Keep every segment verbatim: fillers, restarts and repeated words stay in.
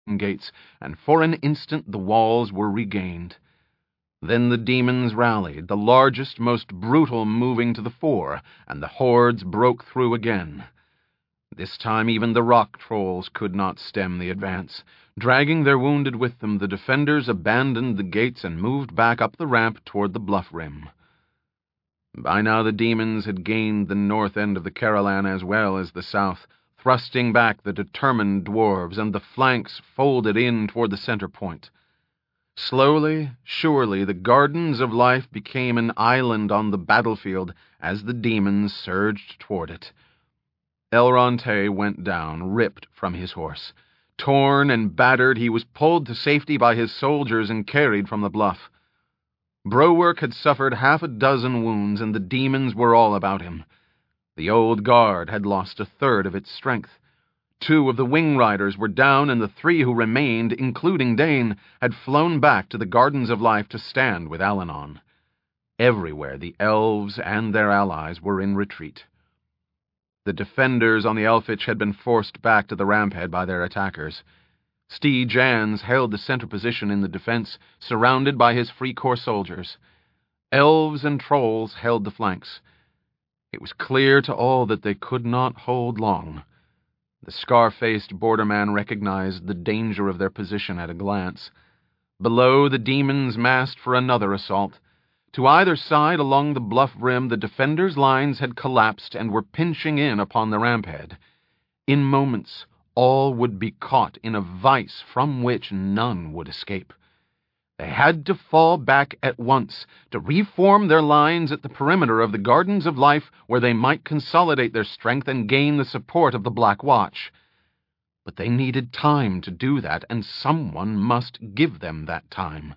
gates, and for an instant the walls were regained. Then the demons rallied, the largest, most brutal moving to the fore, and the hordes broke through again. This time even the rock trolls could not stem the advance. Dragging their wounded with them, the defenders abandoned the gates and moved back up the ramp toward the bluff rim. By now the demons had gained the north end of the Carolan as well as the south, thrusting back the determined dwarves, and the flanks folded in toward the center point. Slowly, surely, the Gardens of Life became an island on the battlefield as the demons surged toward it. Elronte went down, ripped from his horse. Torn and battered, he was pulled to safety by his soldiers and carried from the bluff. Browerk had suffered half a dozen wounds, and the demons were all about him. The old guard had lost a third of its strength. Two of the wing riders were down, and the three who remained, including Dane, had flown back to the Gardens of Life to stand with Alanon. Everywhere the elves and their allies were in retreat. The defenders on the Elfich had been forced back to the ramphead by their attackers. Stee Jans held the center position in the defense, surrounded by his Free Corps soldiers. Elves and trolls held the flanks. It was clear to all that they could not hold long. The scar-faced borderman recognized the danger of their position at a glance. Below, the demons massed for another assault. To either side along the bluff rim, the defenders' lines had collapsed and were pinching in upon the ramphead. In moments, all would be caught in a vice from which none would escape. They had to fall back at once, to reform their lines at the perimeter of the Gardens of Life, where they might consolidate their strength and gain the support of the Black Watch. But they needed time to do that, and someone must give them that time.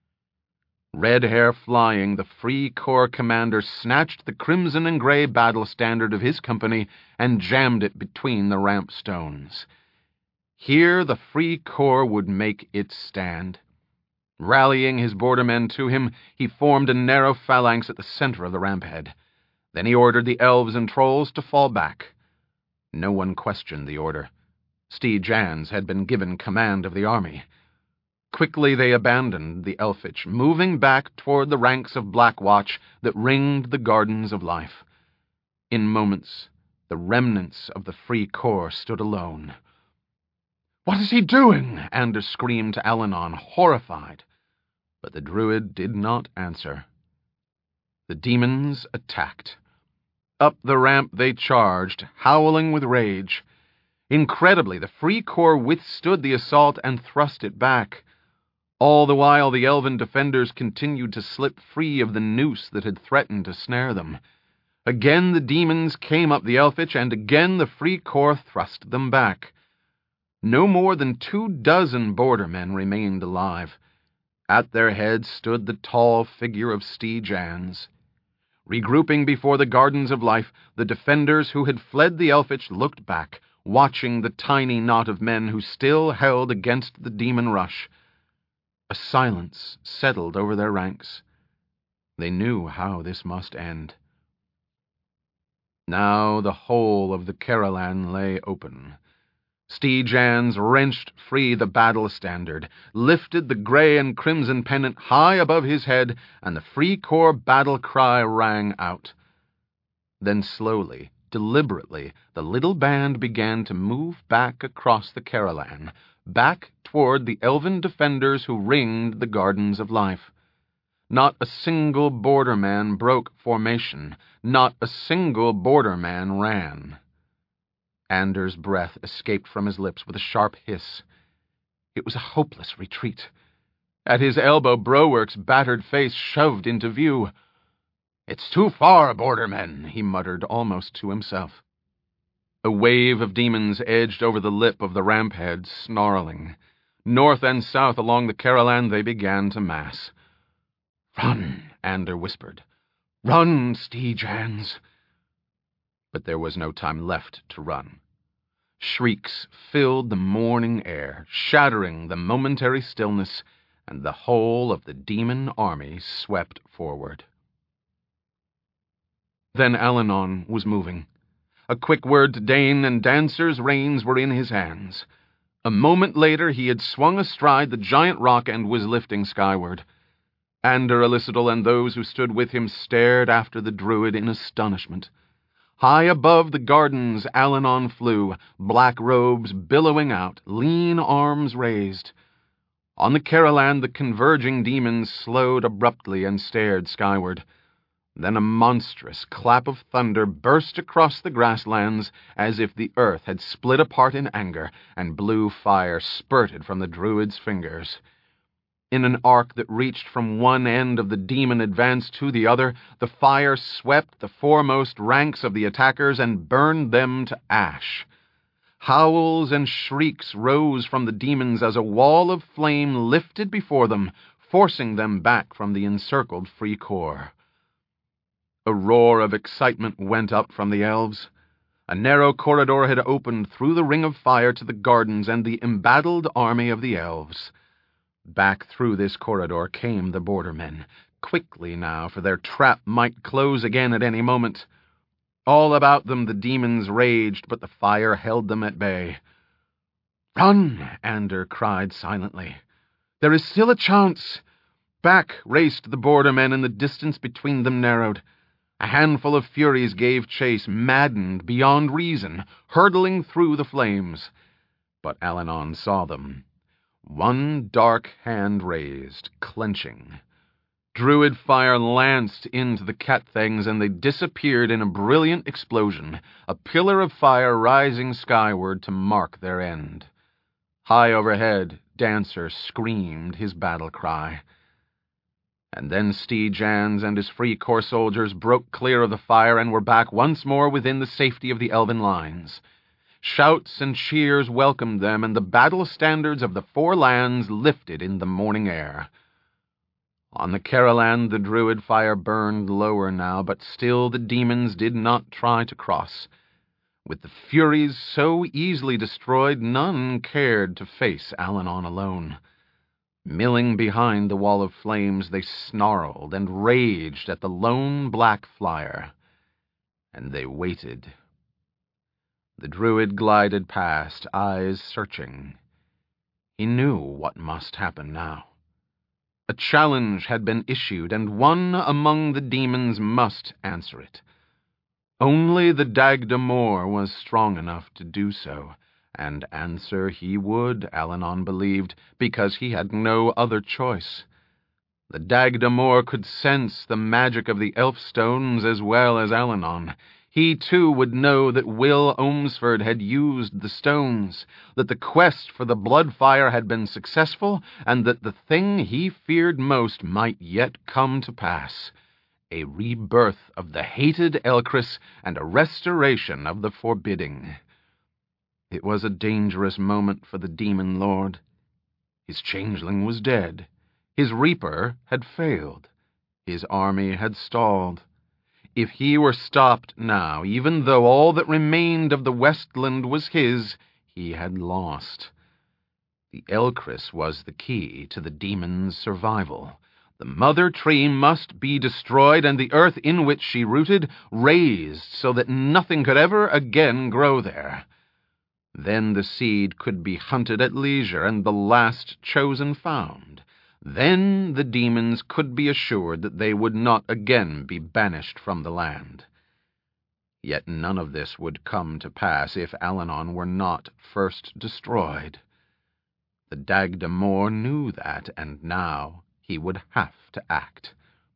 Red hair flying, the Free Corps commander snatched the crimson and gray battle standard of his company and jammed it between the ramp stones. Here the Free Corps would make its stand. Rallying his bordermen to him, he formed a narrow phalanx at the center of the ramphead. Then he ordered the elves and trolls to fall back. No one questioned the order. Stee Jans had been given command of the army. Quickly they abandoned the Elfich, moving back toward the ranks of Black Watch that ringed the Gardens of Life. In moments, the remnants of the Free Corps stood alone. "What is he doing?" Anders screamed to Alanon, horrified. But the druid did not answer. The demons attacked. Up the ramp they charged, howling with rage. Incredibly, the Free Corps withstood the assault and thrust it back. All the while, the elven defenders continued to slip free of the noose that had threatened to snare them. Again the demons came up the Elfich, and again the Free Corps thrust them back. No more than two dozen bordermen remained alive. At their head stood the tall figure of Stee Jans. Regrouping before the Gardens of Life, the defenders who had fled the Elfich looked back, watching the tiny knot of men who still held against the demon rush. A silence settled over their ranks. They knew how this must end. Now the whole of the Carolan lay open. Stee Jans wrenched free the battle standard, lifted the gray and crimson pennant high above his head, and the Free Corps battle cry rang out. Then slowly, deliberately, the little band began to move back across the Carolan, back toward the elven defenders who ringed the Gardens of Life. Not a single borderman broke formation. Not a single borderman ran. Anders' breath escaped from his lips with a sharp hiss. It was a hopeless retreat. At his elbow, Browerk's battered face shoved into view. "It's too far, bordermen," he muttered almost to himself. A wave of demons edged over the lip of the ramphead, snarling. North and south along the Carolan they began to mass. "Run," Ander whispered. "Run, Stee Jans." But there was no time left to run. Shrieks filled the morning air, shattering the momentary stillness, and the whole of the demon army swept forward. Then Alanon was moving. A quick word to Dane, and Dancer's reins were in his hands. A moment later he had swung astride the giant rock and was lifting skyward. Ander Elissadal and those who stood with him stared after the druid in astonishment. High above the gardens Alanon flew, black robes billowing out, lean arms raised. On the Carolan the converging demons slowed abruptly and stared skyward. Then a monstrous clap of thunder burst across the grasslands as if the earth had split apart in anger, and blue fire spurted from the druid's fingers. In an arc that reached from one end of the demon advance to the other, the fire swept the foremost ranks of the attackers and burned them to ash. Howls and shrieks rose from the demons as a wall of flame lifted before them, forcing them back from the encircled free core. A roar of excitement went up from the elves. A narrow corridor had opened through the ring of fire to the gardens and the embattled army of the elves. Back through this corridor came the bordermen, quickly now, for their trap might close again at any moment. All about them the demons raged, but the fire held them at bay. "Run!" Ander cried silently. "There is still a chance." Back raced the bordermen, and the distance between them narrowed. A handful of Furies gave chase, maddened beyond reason, hurtling through the flames. But Alanon saw them. One dark hand raised, clenching. Druid fire lanced into the cat things, and they disappeared in a brilliant explosion, a pillar of fire rising skyward to mark their end. High overhead, Dancer screamed his battle cry. And then Steed-Jans and his free corps soldiers broke clear of the fire and were back once more within the safety of the elven lines. Shouts and cheers welcomed them, and the battle standards of the four lands lifted in the morning air. On the Carolan the druid fire burned lower now, but still the demons did not try to cross. With the Furies so easily destroyed, none cared to face Alanon alone. Milling behind the wall of flames, they snarled and raged at the lone black flyer. And they waited. The druid glided past, eyes searching. He knew what must happen now. A challenge had been issued, and one among the demons must answer it. Only the Dagda-Mor was strong enough to do so, and answer he would, Alanon believed, because he had no other choice. The Dagda-Mor could sense the magic of the elf stones as well as Alanon. He, too, would know that Will Omsford had used the stones, that the quest for the Bloodfire had been successful, and that the thing he feared most might yet come to pass, a rebirth of the hated Elcris and a restoration of the forbidding. It was a dangerous moment for the demon lord. His changeling was dead. His reaper had failed. His army had stalled. If he were stopped now, even though all that remained of the Westland was his, he had lost. The Elcris was the key to the demon's survival. The mother tree must be destroyed, and the earth in which she rooted raised so that nothing could ever again grow there. Then the seed could be hunted at leisure, and the last chosen found. Then the demons could be assured that they would not again be banished from the land. Yet none of this would come to pass if Alanon were not first destroyed. The Dagda-Mor knew that, and now he would have to act.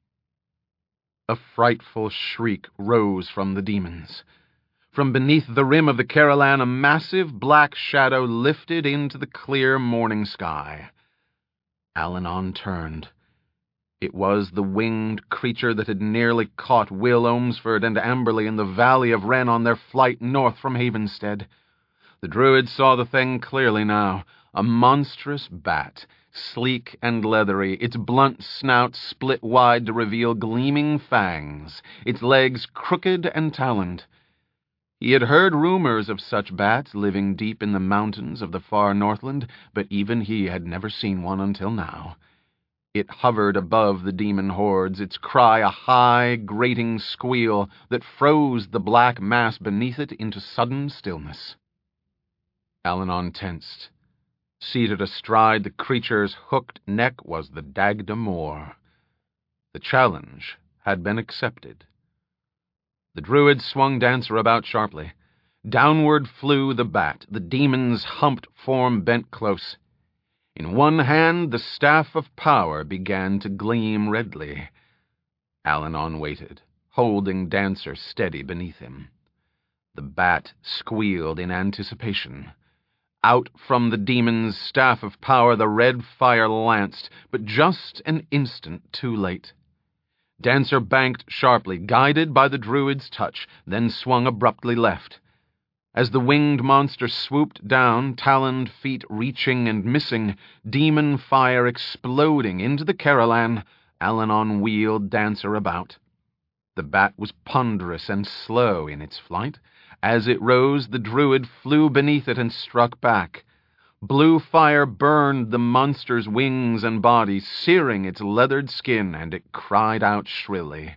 A frightful shriek rose from the demons. From beneath the rim of the Carolan, a massive black shadow lifted into the clear morning sky. Alanon turned. It was the winged creature that had nearly caught Will Omsford and Amberley in the valley of Wren on their flight north from Havenstead. The druid saw the thing clearly now, a monstrous bat, sleek and leathery, its blunt snout split wide to reveal gleaming fangs, its legs crooked and taloned. He had heard rumors of such bats living deep in the mountains of the far Northland, but even he had never seen one until now. It hovered above the demon hordes, its cry a high, grating squeal that froze the black mass beneath it into sudden stillness. Alanon tensed. Seated astride the creature's hooked neck was the Dag de Mor. The challenge had been accepted. The druid swung Dancer about sharply. Downward flew the bat, the demon's humped form bent close. In one hand the staff of power began to gleam redly. Allanon waited, holding Dancer steady beneath him. The bat squealed in anticipation. Out from the demon's staff of power the red fire lanced, but just an instant too late. Dancer banked sharply, guided by the druid's touch, then swung abruptly left. As the winged monster swooped down, taloned feet reaching and missing, demon fire exploding into the Carolan, Allanon wheeled Dancer about. The bat was ponderous and slow in its flight. As it rose, the druid flew beneath it and struck back. Blue fire burned the monster's wings and body, searing its leathered skin, and it cried out shrilly.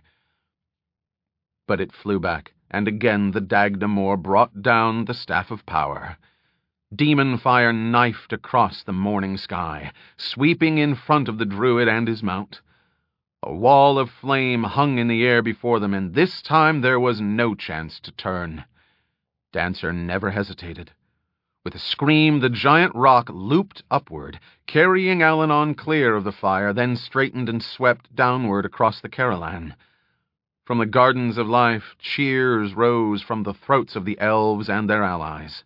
But it flew back, and again the Dag de Mor brought down the staff of power. Demon fire knifed across the morning sky, sweeping in front of the druid and his mount. A wall of flame hung in the air before them, and this time there was no chance to turn. Dancer never hesitated. With a scream, the giant rock looped upward, carrying Allanon clear of the fire, then straightened and swept downward across the Carolan. From the Gardens of Life, cheers rose from the throats of the elves and their allies.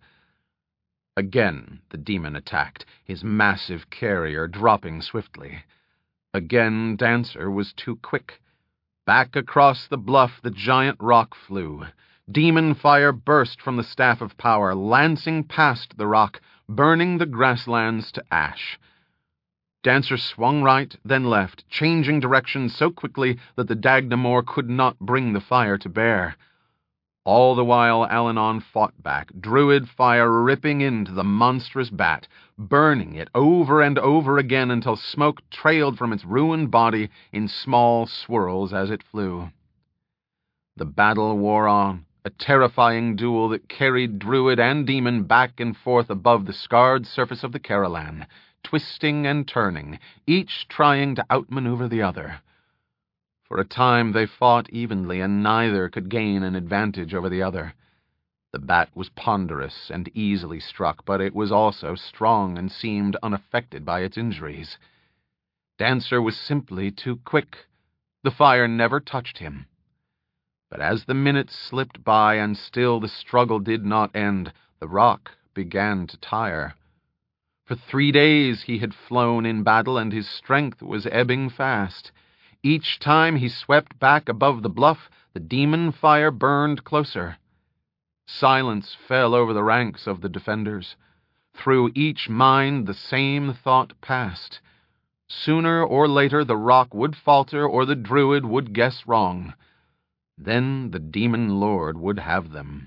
Again the demon attacked, his massive carrier dropping swiftly. Again Dancer was too quick. Back across the bluff the giant rock flew. Demon fire burst from the staff of power, lancing past the rock, burning the grasslands to ash. Dancer swung right, then left, changing direction so quickly that the Dag de Mor could not bring the fire to bear. All the while Allanon fought back, druid fire ripping into the monstrous bat, burning it over and over again until smoke trailed from its ruined body in small swirls as it flew. The battle wore on, a terrifying duel that carried druid and demon back and forth above the scarred surface of the Carolan, twisting and turning, each trying to outmaneuver the other. For a time they fought evenly, and neither could gain an advantage over the other. The bat was ponderous and easily struck, but it was also strong and seemed unaffected by its injuries. Dancer was simply too quick. The fire never touched him. But as the minutes slipped by and still the struggle did not end, the rock began to tire. For three days he had flown in battle, and his strength was ebbing fast. Each time he swept back above the bluff, the demon fire burned closer. Silence fell over the ranks of the defenders. Through each mind the same thought passed. Sooner or later the rock would falter, or the druid would guess wrong. Then the demon lord would have them.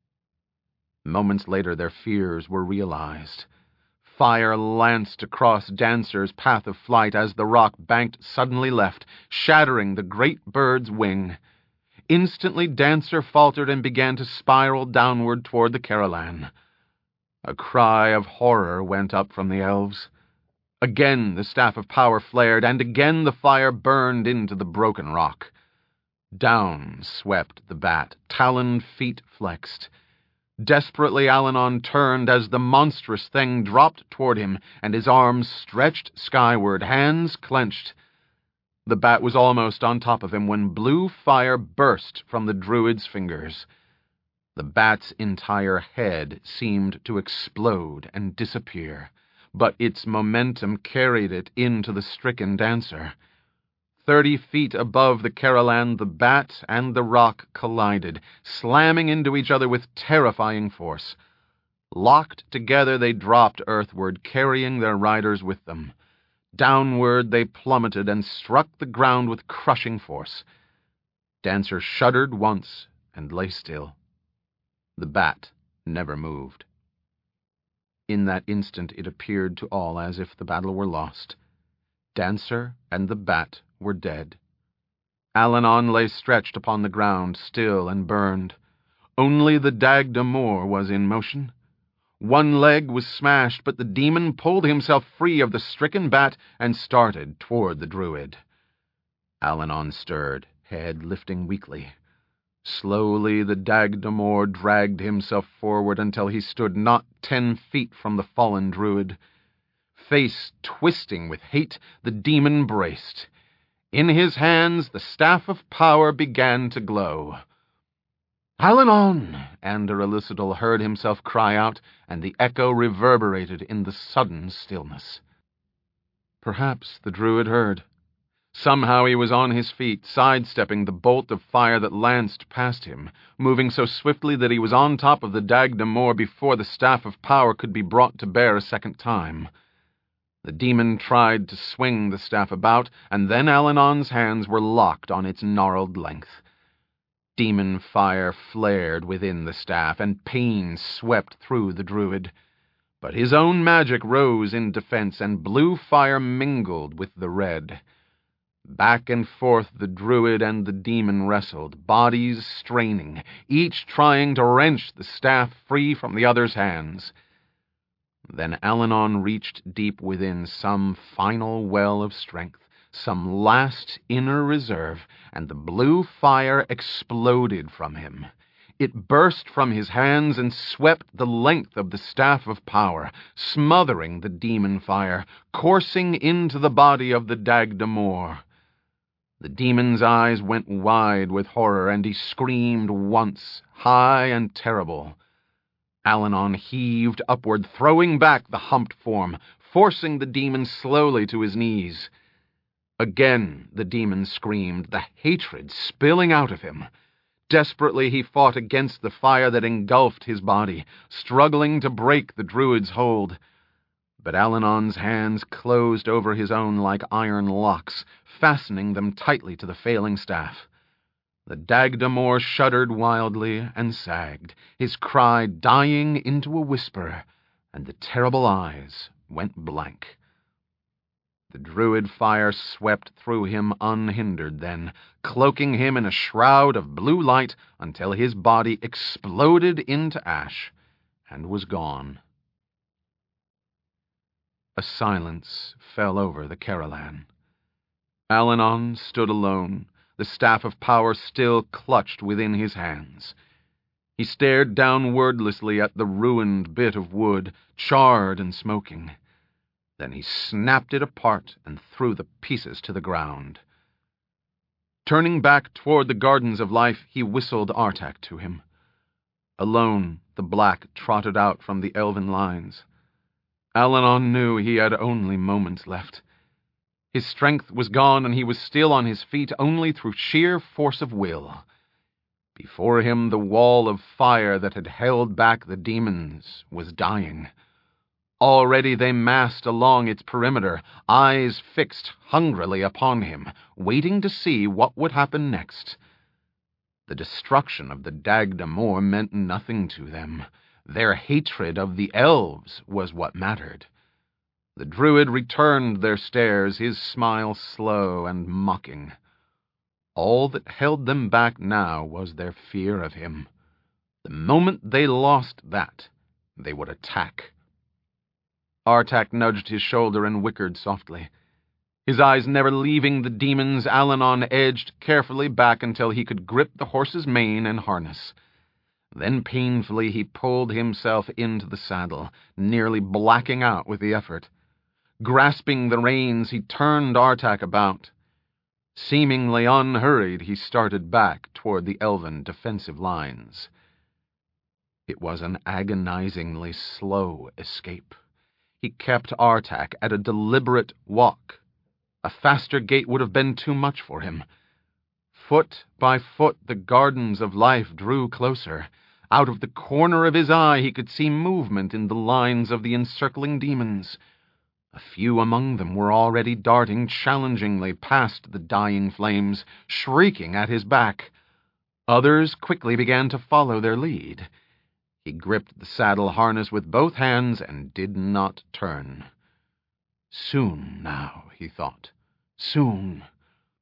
Moments later their fears were realized. Fire lanced across Dancer's path of flight as the rock banked suddenly left, shattering the great bird's wing. Instantly Dancer faltered and began to spiral downward toward the Carolan. A cry of horror went up from the elves. Again the staff of power flared, and again the fire burned into the broken rock. Down swept the bat, taloned feet flexed. Desperately Allanon turned as the monstrous thing dropped toward him, and his arms stretched skyward, hands clenched. The bat was almost on top of him when blue fire burst from the druid's fingers. The bat's entire head seemed to explode and disappear, but its momentum carried it into the stricken Dancer. Thirty feet above the Carolan, the bat and the rock collided, slamming into each other with terrifying force. Locked together, they dropped earthward, carrying their riders with them. Downward they plummeted and struck the ground with crushing force. Dancer shuddered once and lay still. The bat never moved. In that instant it appeared to all as if the battle were lost. Dancer and the bat were dead. Allanon lay stretched upon the ground, still and burned. Only the Dag de Mor was in motion. One leg was smashed, but the demon pulled himself free of the stricken bat and started toward the druid. Allanon stirred, head lifting weakly. Slowly the Dagdamor dragged himself forward until he stood not ten feet from the fallen druid. Face twisting with hate, the demon braced. In his hands the staff of power began to glow. "Allanon!" Ander Elucidal heard himself cry out, and the echo reverberated in the sudden stillness. Perhaps the druid heard. Somehow he was on his feet, sidestepping the bolt of fire that lanced past him, moving so swiftly that he was on top of the Dagdamor before the staff of power could be brought to bear a second time. The demon tried to swing the staff about, and then Allanon's hands were locked on its gnarled length. Demon fire flared within the staff, and pain swept through the druid. But his own magic rose in defense, and blue fire mingled with the red. Back and forth the druid and the demon wrestled, bodies straining, each trying to wrench the staff free from the other's hands. Then Allanon reached deep within some final well of strength, some last inner reserve, and the blue fire exploded from him. It burst from his hands and swept the length of the staff of power, smothering the demon fire, coursing into the body of the Dagdamor. The demon's eyes went wide with horror, and he screamed once, high and terrible. Allanon heaved upward, throwing back the humped form, forcing the demon slowly to his knees. Again the demon screamed, the hatred spilling out of him. Desperately he fought against the fire that engulfed his body, struggling to break the druid's hold. But Allanon's hands closed over his own like iron locks, fastening them tightly to the failing staff. The Dagdamor shuddered wildly and sagged, his cry dying into a whisper, and the terrible eyes went blank. The druid fire swept through him unhindered then, cloaking him in a shroud of blue light until his body exploded into ash and was gone. A silence fell over the Carolan. Allanon stood alone, the staff of power still clutched within his hands. He stared down wordlessly at the ruined bit of wood, charred and smoking. Then he snapped it apart and threw the pieces to the ground. Turning back toward the Gardens of Life, he whistled Artak to him. Alone, the black trotted out from the elven lines. Allanon knew he had only moments left. His strength was gone, and he was still on his feet only through sheer force of will. Before him, the wall of fire that had held back the demons was dying. Already they massed along its perimeter, eyes fixed hungrily upon him, waiting to see what would happen next. The destruction of the Dagdamor meant nothing to them. Their hatred of the elves was what mattered. The druid returned their stares, his smile slow and mocking. All that held them back now was their fear of him. The moment they lost that, they would attack. Artak nudged his shoulder and whickered softly. His eyes never leaving the demons, Allanon edged carefully back until he could grip the horse's mane and harness. Then painfully he pulled himself into the saddle, nearly blacking out with the effort. Grasping the reins, he turned Artak about. Seemingly unhurried, he started back toward the elven defensive lines. It was an agonizingly slow escape. He kept Artak at a deliberate walk. A faster gait would have been too much for him. Foot by foot, the Gardens of Life drew closer. Out of the corner of his eye, he could see movement in the lines of the encircling demons. A few among them were already darting challengingly past the dying flames, shrieking at his back. Others quickly began to follow their lead. He gripped the saddle harness with both hands and did not turn. Soon now, he thought. Soon.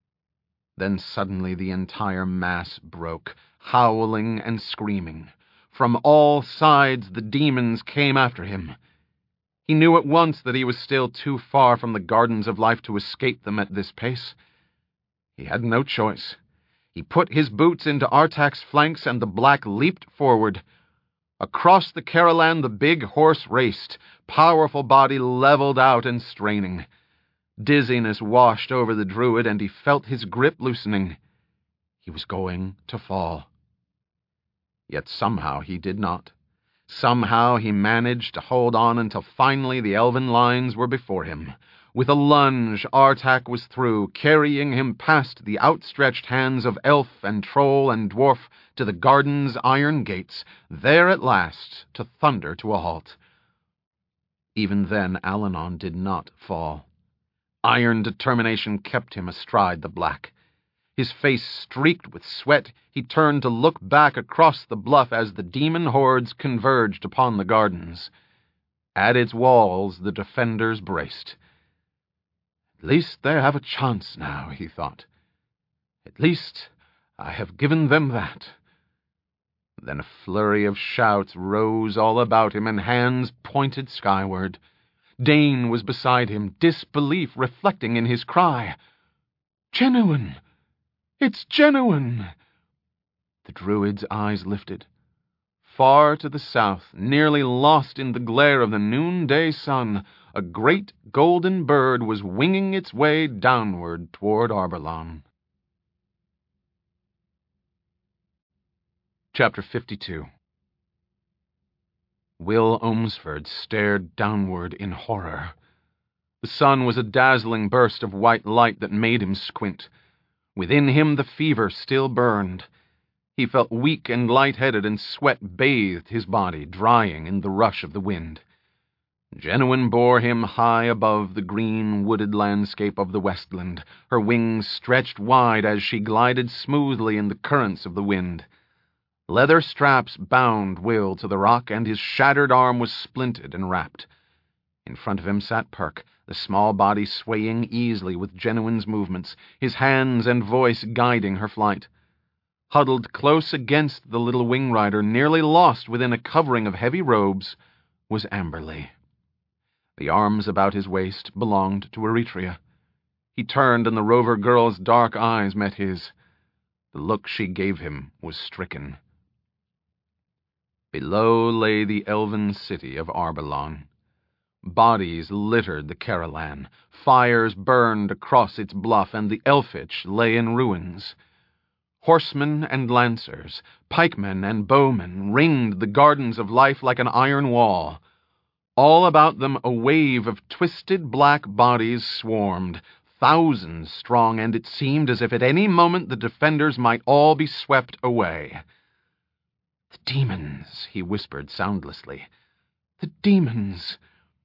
Then suddenly the entire mass broke, howling and screaming. From all sides the demons came after him. He knew at once that he was still too far from the gardens of life to escape them at this pace. He had no choice. He put his boots into Artak's flanks, and the black leaped forward. Across the Carolan the big horse raced, powerful body leveled out and straining. Dizziness washed over the druid, and he felt his grip loosening. He was going to fall. Yet somehow he did not. Somehow he managed to hold on until finally the elven lines were before him. With a lunge, Artak was through, carrying him past the outstretched hands of elf and troll and dwarf to the garden's iron gates, there at last to thunder to a halt. Even then Alanon did not fall. Iron determination kept him astride the black. His face streaked with sweat, he turned to look back across the bluff as the demon hordes converged upon the gardens. At its walls the defenders braced. At least they have a chance now, he thought. At least I have given them that. Then a flurry of shouts rose all about him, and hands pointed skyward. Dane was beside him, disbelief reflecting in his cry. "Genuine! It's genuine!" The druid's eyes lifted. Far to the south, nearly lost in the glare of the noonday sun, a great golden bird was winging its way downward toward Arborlon. Chapter fifty-two. Will Ohmsford stared downward in horror. The sun was a dazzling burst of white light that made him squint. Within him the fever still burned. He felt weak and light-headed, and sweat bathed his body, drying in the rush of the wind. Genuine bore him high above the green, wooded landscape of the Westland, her wings stretched wide as she glided smoothly in the currents of the wind. Leather straps bound Will to the rock, and his shattered arm was splinted and wrapped. In front of him sat Perk, the small body swaying easily with Genuine's movements, his hands and voice guiding her flight. Huddled close against the little wing rider, nearly lost within a covering of heavy robes, was Amberley. The arms about his waist belonged to Eretria. He turned, and the rover girl's dark eyes met his. The look she gave him was stricken. Below lay the elven city of Arborlon. Bodies littered the Carolan, fires burned across its bluff, and the Elfich lay in ruins. Horsemen and lancers, pikemen and bowmen ringed the gardens of life like an iron wall. All about them a wave of twisted black bodies swarmed, thousands strong, and it seemed as if at any moment the defenders might all be swept away. "The demons," he whispered soundlessly. "The demons."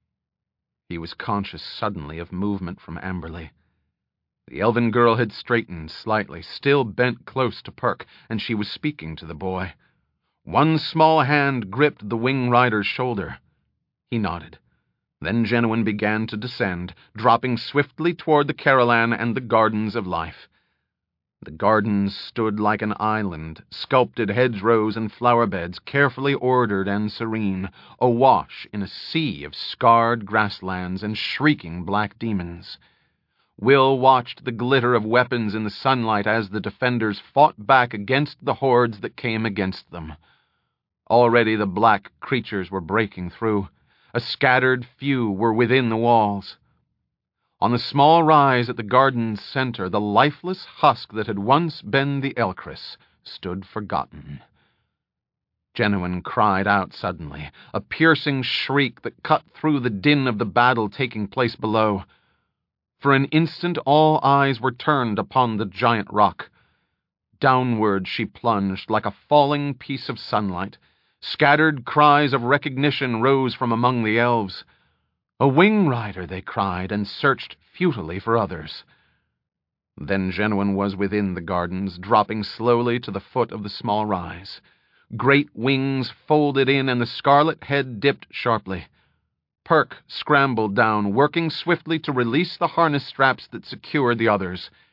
He was conscious suddenly of movement from Amberley. The elven girl had straightened slightly, still bent close to Perk, and she was speaking to the boy. One small hand gripped the wing rider's shoulder. He nodded. Then Genuine began to descend, dropping swiftly toward the Carolan and the gardens of life. The gardens stood like an island, sculpted hedgerows and flower beds, carefully ordered and serene, awash in a sea of scarred grasslands and shrieking black demons. Will watched the glitter of weapons in the sunlight as the defenders fought back against the hordes that came against them. Already the black creatures were breaking through. A scattered few were within the walls. On the small rise at the garden's center, the lifeless husk that had once been the Elcris stood forgotten. Genuine cried out suddenly, a piercing shriek that cut through the din of the battle taking place below. For an instant all eyes were turned upon the giant rock. Downward she plunged like a falling piece of sunlight. Scattered cries of recognition rose from among the elves. "A wing rider," they cried, and searched futilely for others. Then Genuine was within the gardens, dropping slowly to the foot of the small rise. Great wings folded in, and the scarlet head dipped sharply. Perk scrambled down, working swiftly to release the harness straps that secured the others.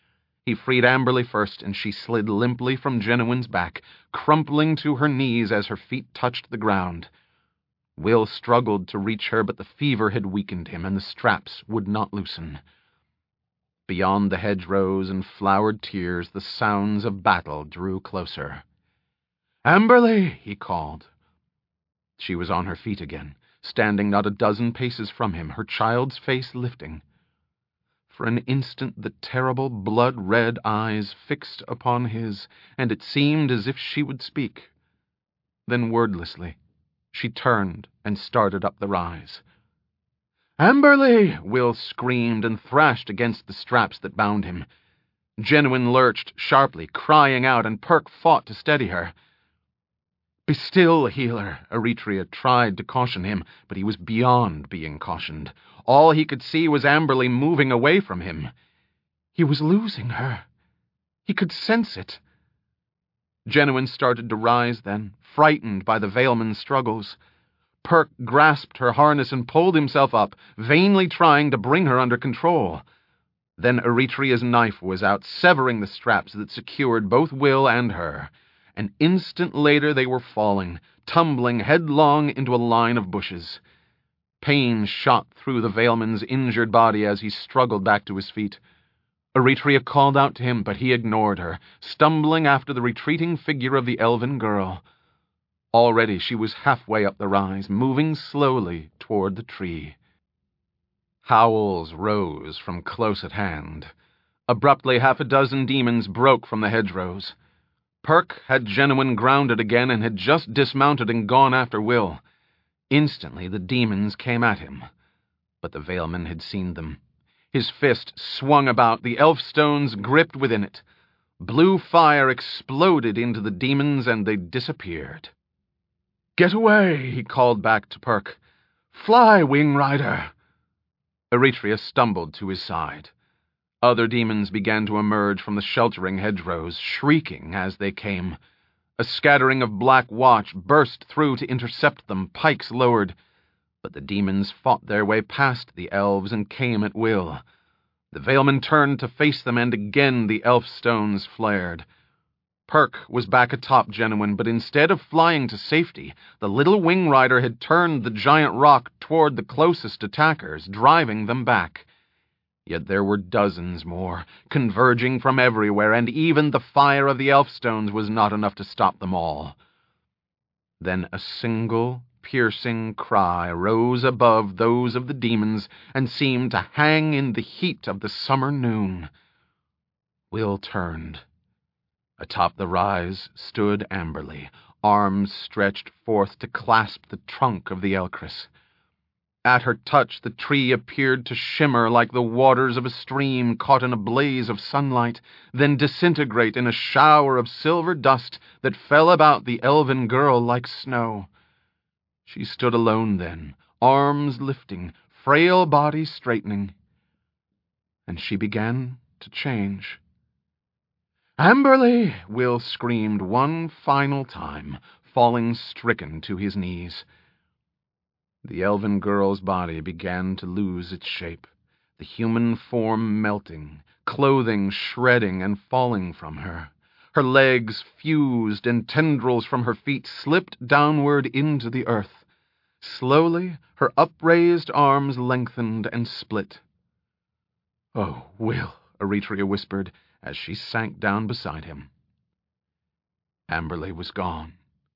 He freed Amberley first, and she slid limply from Genowin's back, crumpling to her knees as her feet touched the ground. Will struggled to reach her, but the fever had weakened him, and the straps would not loosen. Beyond the hedgerows and flowered tiers, the sounds of battle drew closer. "Amberley!" he called. She was on her feet again, standing not a dozen paces from him, her child's face lifting. For an instant the terrible blood-red eyes fixed upon his, and it seemed as if she would speak. Then wordlessly, she turned and started up the rise. "Amberley!" Will screamed and thrashed against the straps that bound him. Genowin lurched sharply, crying out, and Perk fought to steady her. "Be still, healer," Eretria tried to caution him, but he was beyond being cautioned. All he could see was Amberley moving away from him. He was losing her. He could sense it. Genowin started to rise then, frightened by the Valeman's struggles. Perk grasped her harness and pulled himself up, vainly trying to bring her under control. Then Eretria's knife was out, severing the straps that secured both Will and her. An instant later they were falling, tumbling headlong into a line of bushes. Pain shot through the Valeman's injured body as he struggled back to his feet. Eretria called out to him, but he ignored her, stumbling after the retreating figure of the elven girl. Already she was halfway up the rise, moving slowly toward the tree. Howls rose from close at hand. Abruptly, half a dozen demons broke from the hedgerows. Perk had Genowin grounded again and had just dismounted and gone after Will. Instantly the demons came at him, but the Valeman had seen them. His fist swung about, the elf stones gripped within it. Blue fire exploded into the demons and they disappeared. "Get away," he called back to Perk. "Fly, Wing Rider." Eretria stumbled to his side. Other demons began to emerge from the sheltering hedgerows, shrieking as they came. A scattering of black watch burst through to intercept them, pikes lowered. But the demons fought their way past the elves and came at Will. The Valeman turned to face them, and again the elf stones flared. Perk was back atop Genowin, but instead of flying to safety, the little Wing Rider had turned the giant rock toward the closest attackers, driving them back. Yet there were dozens more, converging from everywhere, and even the fire of the elfstones was not enough to stop them all. Then a single, piercing cry rose above those of the demons and seemed to hang in the heat of the summer noon. Will turned. Atop the rise stood Amberley, arms stretched forth to clasp the trunk of the Elcris. At her touch, the tree appeared to shimmer like the waters of a stream caught in a blaze of sunlight, then disintegrate in a shower of silver dust that fell about the elven girl like snow. She stood alone then, arms lifting, frail body straightening. And she began to change. "Amberley!" Will screamed one final time, falling stricken to his knees. The elven girl's body began to lose its shape, the human form melting, clothing shredding and falling from her. Her legs fused, and tendrils from her feet slipped downward into the earth. Slowly, her upraised arms lengthened and split. "Oh, Will," Eretria whispered, as she sank down beside him. Amberley was gone.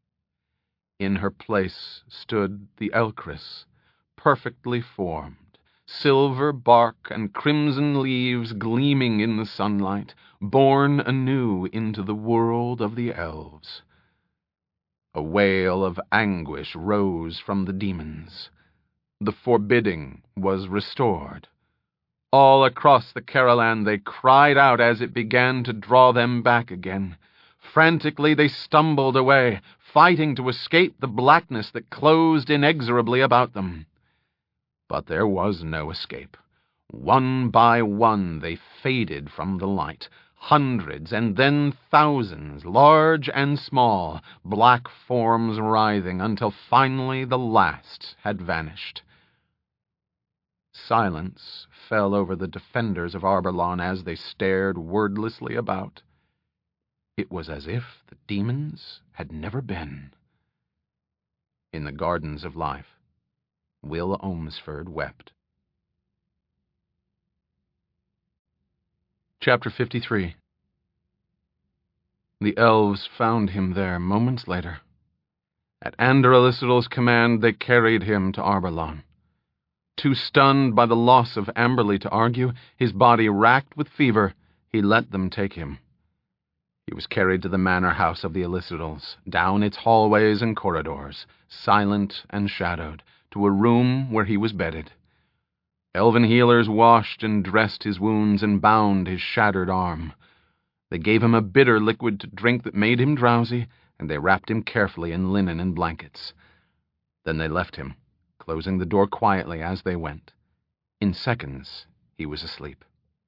In her place stood the Elcris, perfectly formed, silver bark and crimson leaves gleaming in the sunlight, born anew into the world of the elves. A wail of anguish rose from the demons. The forbidding was restored. All across the Caroline they cried out as it began to draw them back again. Frantically they stumbled away, fighting to escape the blackness that closed inexorably about them. But there was no escape. One by one they faded from the light, hundreds and then thousands, large and small, black forms writhing until finally the last had vanished. silence fell over the defenders of Arborlawn as they stared wordlessly about. It was as if the demons had never been. In the Gardens of Life, Will Ohmsford wept. Chapter fifty-three. The elves found him there moments later. At Andrelithidal's command, they carried him to Arborlawn. Too stunned by the loss of Amberley to argue, his body racked with fever, he let them take him. He was carried to the manor house of the Elicitals, down its hallways and corridors, silent and shadowed, to a room where he was bedded. Elven healers washed and dressed his wounds and bound his shattered arm. They gave him a bitter liquid to drink that made him drowsy, and they wrapped him carefully in linen and blankets. Then they left him, closing the door quietly as they went. In seconds, he was asleep.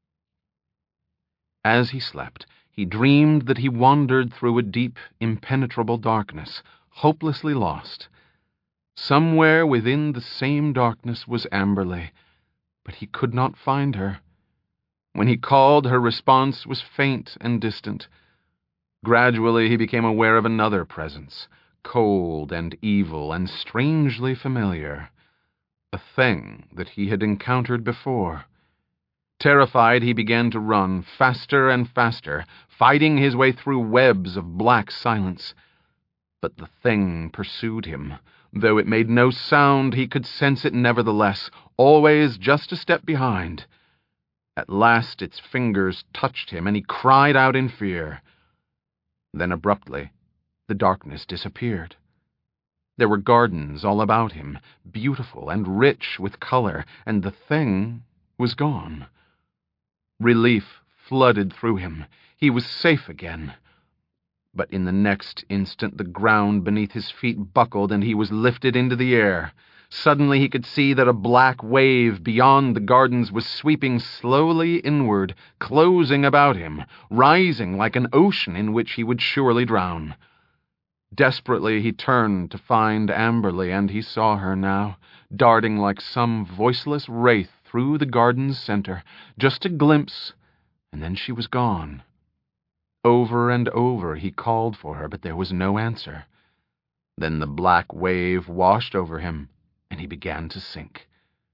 As he slept, he dreamed that he wandered through a deep, impenetrable darkness, hopelessly lost. Somewhere within the same darkness was Amberley, but he could not find her. When he called, her response was faint and distant. Gradually he became aware of another presence, cold and evil and strangely familiar, a thing that he had encountered before. Terrified, he began to run, faster and faster, fighting his way through webs of black silence. But the thing pursued him. Though it made no sound, he could sense it nevertheless, always just a step behind. At last its fingers touched him, and he cried out in fear. Then abruptly, the darkness disappeared. There were gardens all about him, beautiful and rich with color, and the thing was gone. Relief flooded through him. He was safe again. But in the next instant the ground beneath his feet buckled and he was lifted into the air. Suddenly he could see that a black wave beyond the gardens was sweeping slowly inward, closing about him, rising like an ocean in which he would surely drown. Desperately he turned to find Amberley, and he saw her now, darting like some voiceless wraith through the garden's center, just a glimpse, and then she was gone. Over and over he called for her, but there was no answer. Then the black wave washed over him, and he began to sink.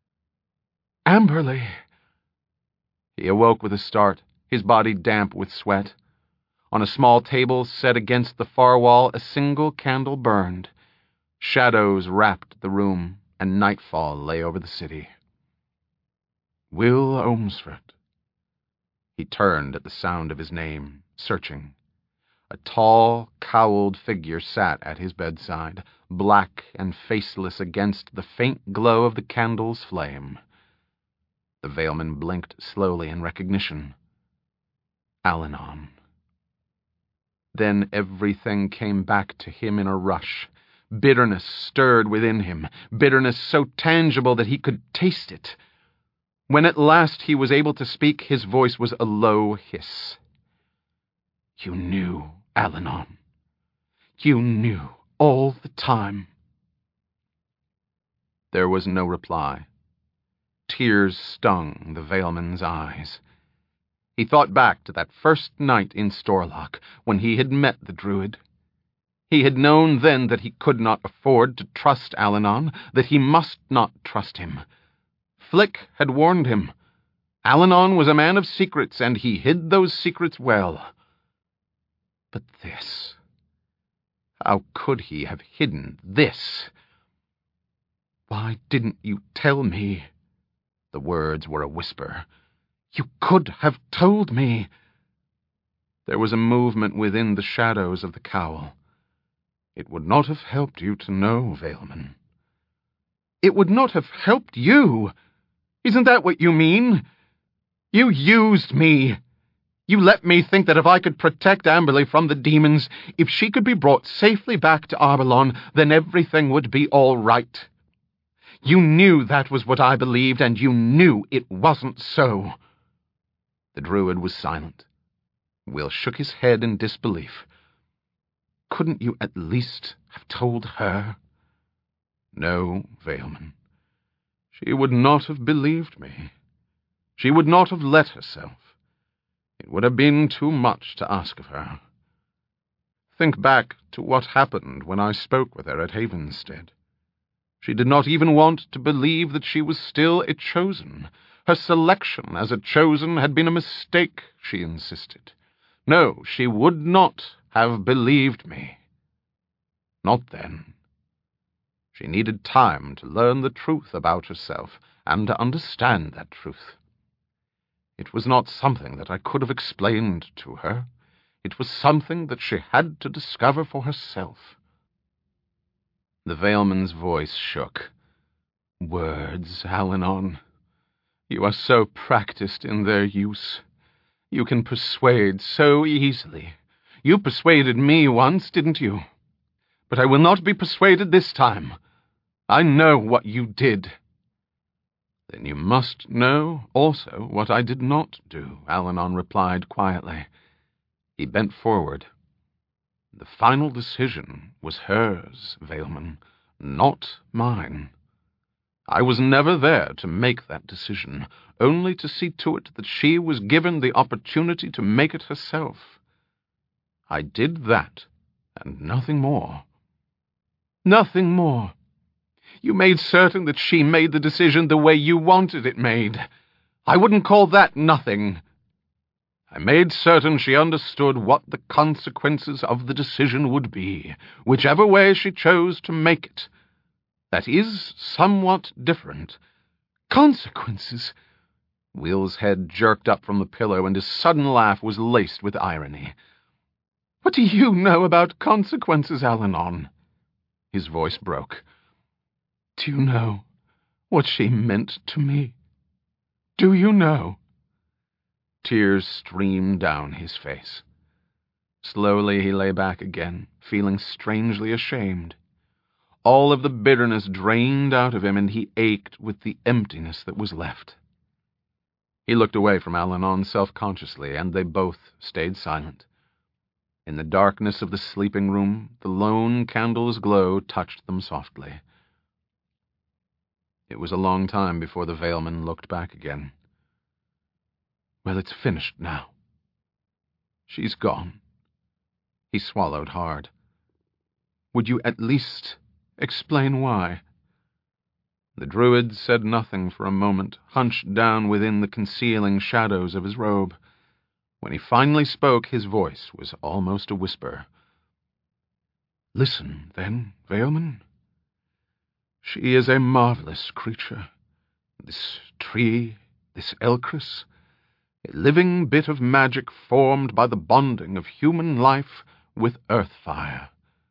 Amberley! He awoke with a start, his body damp with sweat. On a small table set against the far wall, a single candle burned. Shadows wrapped the room, and nightfall lay over the city. Will Ohmsford. He turned at the sound of his name, searching. A tall, cowled figure sat at his bedside, black and faceless against the faint glow of the candle's flame. The Veilman blinked slowly in recognition. Allanon. Then everything came back to him in a rush. Bitterness stirred within him, bitterness so tangible that he could taste it. When at last he was able to speak, his voice was a low hiss. You knew, Allanon. You knew all the time. There was no reply. Tears stung the Veilman's eyes. He thought back to that first night in Storlock, when he had met the Druid. He had known then that he could not afford to trust Allanon, that he must not trust him. Flick had warned him. Allanon was a man of secrets, and he hid those secrets well. But this... how could he have hidden this? Why didn't you tell me? The words were a whisper. You could have told me. There was a movement within the shadows of the cowl. It would not have helped you to know, Veilman. It would not have helped you. Isn't that what you mean? You used me. You let me think that if I could protect Amberley from the demons, if she could be brought safely back to Arborlawn, then everything would be all right. You knew that was what I believed, and you knew it wasn't so. The Druid was silent. Will shook his head in disbelief. Couldn't you at least have told her? No, Veilman. She would not have believed me. She would not have let herself. It would have been too much to ask of her. Think back to what happened when I spoke with her at Havenstead. She did not even want to believe that she was still a chosen. Her selection as a chosen had been a mistake, she insisted. No, she would not have believed me. Not then. She needed time to learn the truth about herself and to understand that truth. It was not something that I could have explained to her. It was something that she had to discover for herself. The Veilman's voice shook. Words, Al-Anon. You are so practiced in their use. You can persuade so easily. You persuaded me once, didn't you? But I will not be persuaded this time. I know what you did. Then you must know also what I did not do, Al-Anon replied quietly. He bent forward. The final decision was hers, Veilman, not mine. I was never there to make that decision, only to see to it that she was given the opportunity to make it herself. I did that, and nothing more. Nothing more. You made certain that she made the decision the way you wanted it made. I wouldn't call that nothing. I made certain she understood what the consequences of the decision would be, whichever way she chose to make it. That is somewhat different. Consequences? Will's head jerked up from the pillow, and his sudden laugh was laced with irony. What do you know about consequences, Al-Anon? His voice broke. Do you know what she meant to me? Do you know? Tears streamed down his face. Slowly he lay back again, feeling strangely ashamed. All of the bitterness drained out of him, and he ached with the emptiness that was left. He looked away from Al-Anon self-consciously, and they both stayed silent. In the darkness of the sleeping room, the lone candle's glow touched them softly. It was a long time before the Veilman looked back again. Well, it's finished now. She's gone. He swallowed hard. Would you at least explain why? The Druid said nothing for a moment, hunched down within the concealing shadows of his robe. When he finally spoke, his voice was almost a whisper. Listen, then, Veilman. She is a marvelous creature. This tree, this Elcris, a living bit of magic formed by the bonding of human life with earth fire.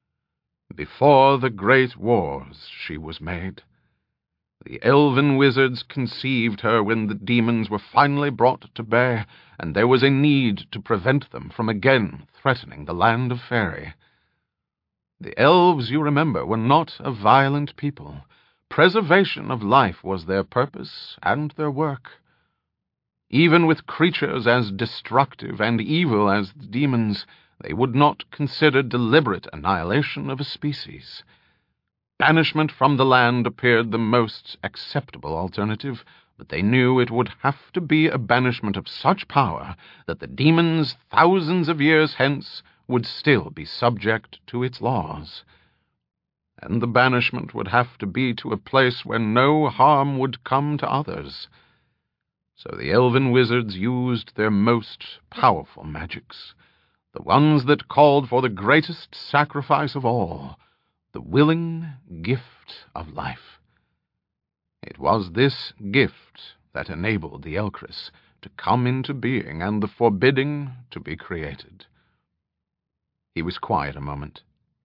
Before the great wars she was made. The elven wizards conceived her when the demons were finally brought to bear, and there was a need to prevent them from again threatening the land of Faerie. The elves, you remember, were not a violent people. Preservation of life was their purpose and their work. Even with creatures as destructive and evil as the demons, they would not consider deliberate annihilation of a species. Banishment from the land appeared the most acceptable alternative, but they knew it would have to be a banishment of such power that the demons, thousands of years hence, would still be subject to its laws. And the banishment would have to be to a place where no harm would come to others. So the elven wizards used their most powerful magics, the ones that called for the greatest sacrifice of all, the willing gift of life. It was this gift that enabled the Elcris to come into being and the forbidding to be created. He was quiet a moment.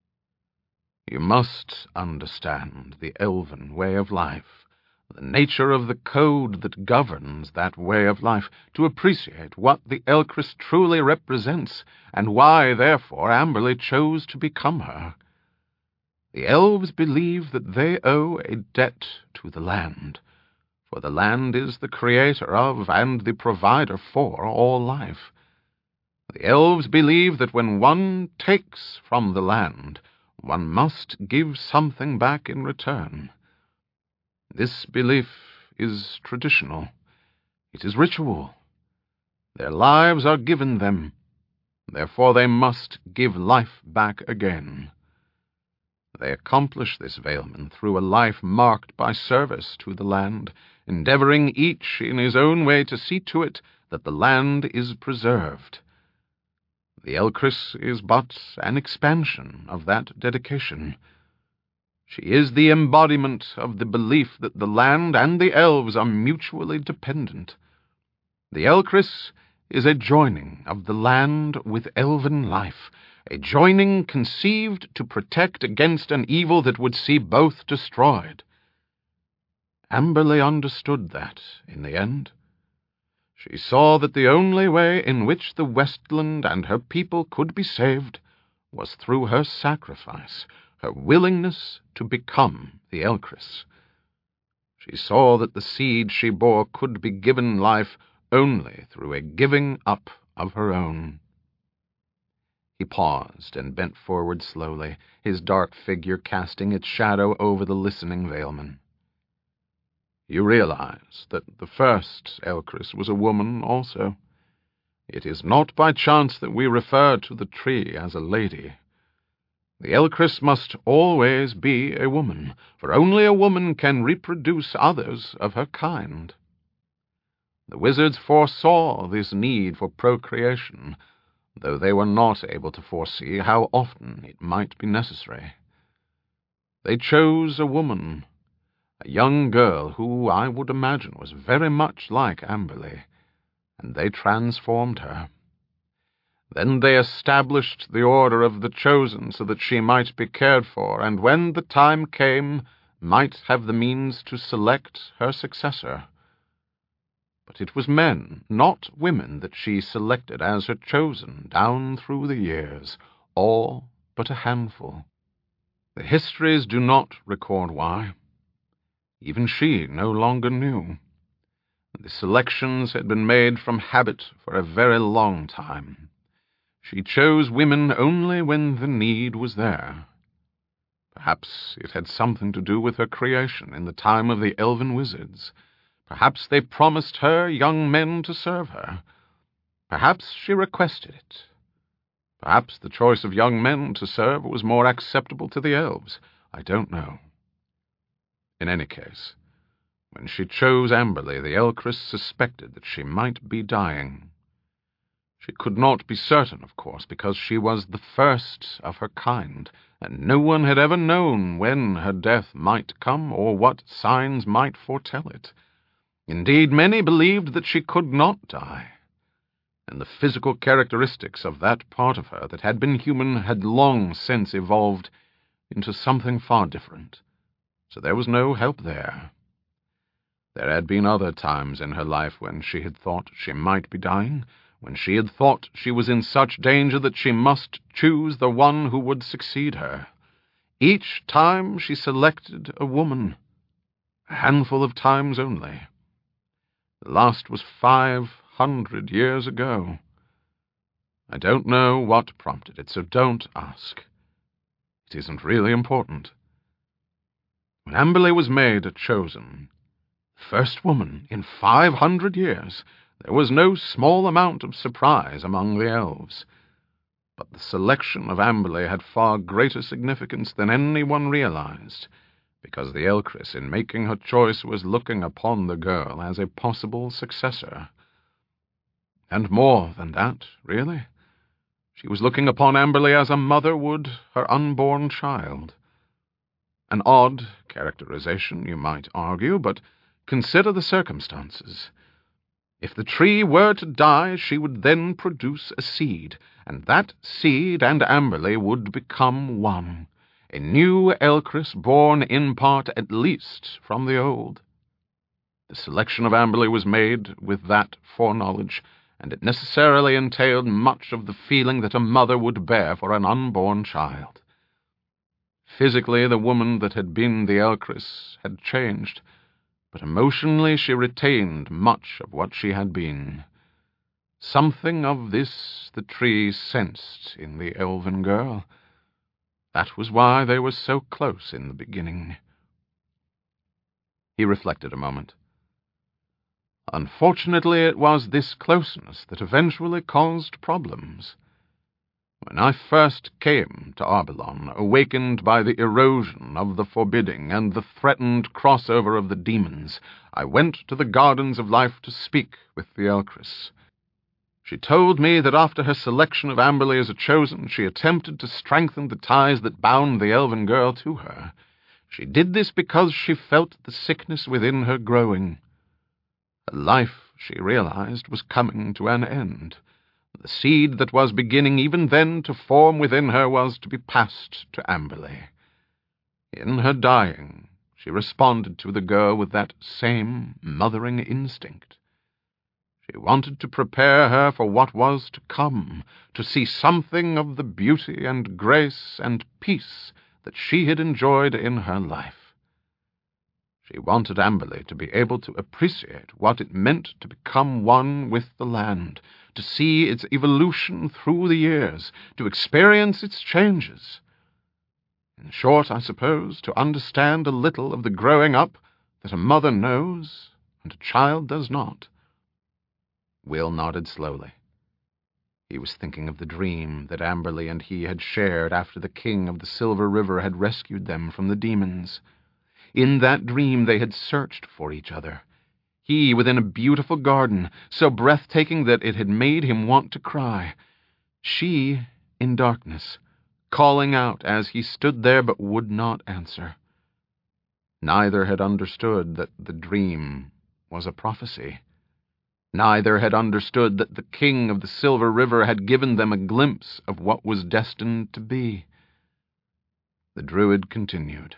You must understand the elven way of life, the nature of the code that governs that way of life, to appreciate what the Elcris truly represents, and why, therefore, Amberley chose to become her. The elves believe that they owe a debt to the land, for the land is the creator of and the provider for all life. The elves believe that when one takes from the land, one must give something back in return. This belief is traditional. It is ritual. Their lives are given them. Therefore they must give life back again. They accomplish this, Vailman, through a life marked by service to the land, endeavoring each in his own way to see to it that the land is preserved. The Elcris is but an expansion of that dedication. She is the embodiment of the belief that the land and the elves are mutually dependent. The Elcris is a joining of the land with elven life, a joining conceived to protect against an evil that would see both destroyed. Amberley understood that, in the end. She saw that the only way in which the Westland and her people could be saved was through her sacrifice, her willingness to become the Elcris. She saw that the seed she bore could be given life only through a giving up of her own. He paused and bent forward slowly, his dark figure casting its shadow over the listening Vailman. You realize that the first Elcris was a woman also. It is not by chance that we refer to the tree as a lady. The Elcris must always be a woman, for only a woman can reproduce others of her kind. The wizards foresaw this need for procreation, though they were not able to foresee how often it might be necessary. They chose a woman, a young girl who, I would imagine, was very much like Amberley, and they transformed her. Then they established the Order of the Chosen so that she might be cared for, and when the time came, might have the means to select her successor. But it was men, not women, that she selected as her chosen down through the years, all but a handful. The histories do not record why. Even she no longer knew. The selections had been made from habit for a very long time. She chose women only when the need was there. Perhaps it had something to do with her creation in the time of the elven wizards. Perhaps they promised her young men to serve her. Perhaps she requested it. Perhaps the choice of young men to serve was more acceptable to the elves. I don't know. In any case, when she chose Amberley, the Elcris suspected that she might be dying. She could not be certain, of course, because she was the first of her kind, and no one had ever known when her death might come or what signs might foretell it. Indeed, many believed that she could not die, and the physical characteristics of that part of her that had been human had long since evolved into something far different, so there was no help there. There had been other times in her life when she had thought she might be dying, when she had thought she was in such danger that she must choose the one who would succeed her. Each time she selected a woman, a handful of times only. The last was five hundred years ago. I don't know what prompted it, so don't ask. It isn't really important. When Amberley was made a chosen, first woman in five hundred years, there was no small amount of surprise among the elves. But the selection of Amberley had far greater significance than anyone realized, because the Elcris, in making her choice, was looking upon the girl as a possible successor. And more than that, really. She was looking upon Amberley as a mother would her unborn child. An odd characterization, you might argue, but consider the circumstances. If the tree were to die, she would then produce a seed, and that seed and Amberley would become one. A new Elcris, born in part at least from the old. The selection of Amberley was made with that foreknowledge, and it necessarily entailed much of the feeling that a mother would bear for an unborn child. Physically, the woman that had been the Elcris had changed, but emotionally she retained much of what she had been. Something of this the tree sensed in the elven girl. That was why they were so close in the beginning. He reflected a moment. Unfortunately, it was this closeness that eventually caused problems. When I first came to Arbelon, awakened by the erosion of the forbidding and the threatened crossover of the demons, I went to the Gardens of Life to speak with the Elcris. She told me that after her selection of Amberley as a chosen, she attempted to strengthen the ties that bound the elven girl to her. She did this because she felt the sickness within her growing. Her life, she realized, was coming to an end. The seed that was beginning even then to form within her was to be passed to Amberley. In her dying, she responded to the girl with that same mothering instinct. She wanted to prepare her for what was to come, to see something of the beauty and grace and peace that she had enjoyed in her life. She wanted Amberley to be able to appreciate what it meant to become one with the land, to see its evolution through the years, to experience its changes. In short, I suppose, to understand a little of the growing up that a mother knows and a child does not. Will nodded slowly. He was thinking of the dream that Amberley and he had shared after the king of the Silver River had rescued them from the demons. In that dream they had searched for each other. He within a beautiful garden, so breathtaking that it had made him want to cry. She in darkness, calling out as he stood there but would not answer. Neither had understood that the dream was a prophecy. Neither had understood that the king of the Silver River had given them a glimpse of what was destined to be. The druid continued.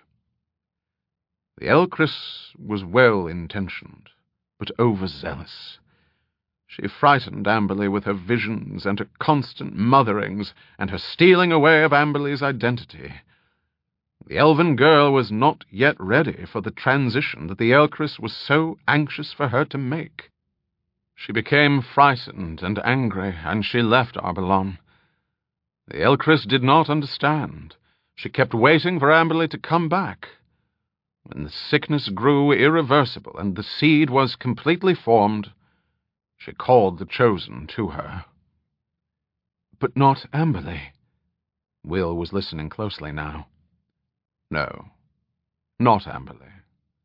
The Elcris was well-intentioned, but overzealous. She frightened Amberley with her visions and her constant motherings and her stealing away of Amberley's identity. The elven girl was not yet ready for the transition that the Elcris was so anxious for her to make. She became frightened and angry, and she left Arbelon. The Elcris did not understand. She kept waiting for Amberley to come back. When the sickness grew irreversible and the seed was completely formed, she called the chosen to her. But not Amberley. Will was listening closely now. No, not Amberley.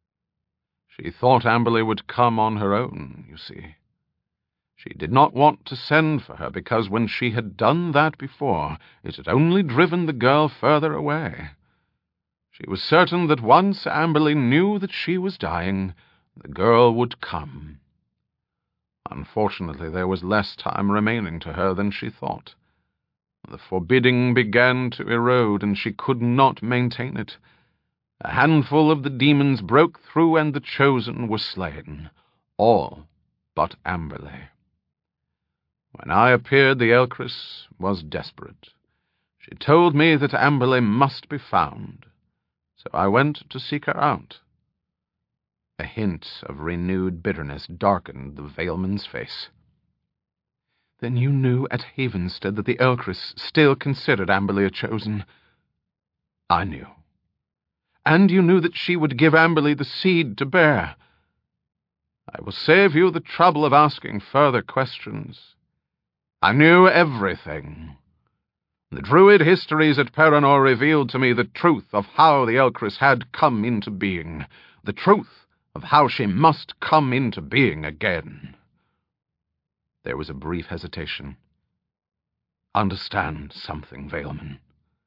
She thought Amberley would come on her own, you see. She did not want to send for her because when she had done that before, it had only driven the girl further away. She was certain that once Amberley knew that she was dying, the girl would come. Unfortunately, there was less time remaining to her than she thought. The forbidding began to erode, and she could not maintain it. A handful of the demons broke through, and the chosen were slain, all but Amberley. When I appeared, the Elcris was desperate. She told me that Amberley must be found, so I went to seek her out. A hint of renewed bitterness darkened the Valeman's face. Then you knew at Havenstead that the Elcris still considered Amberley a chosen. I knew. And you knew that she would give Amberley the seed to bear. I will save you the trouble of asking further questions. I knew everything. The Druid histories at Paranor revealed to me the truth of how the Elcris had come into being, the truth of how she must come into being again. There was a brief hesitation. Understand something, Valeman.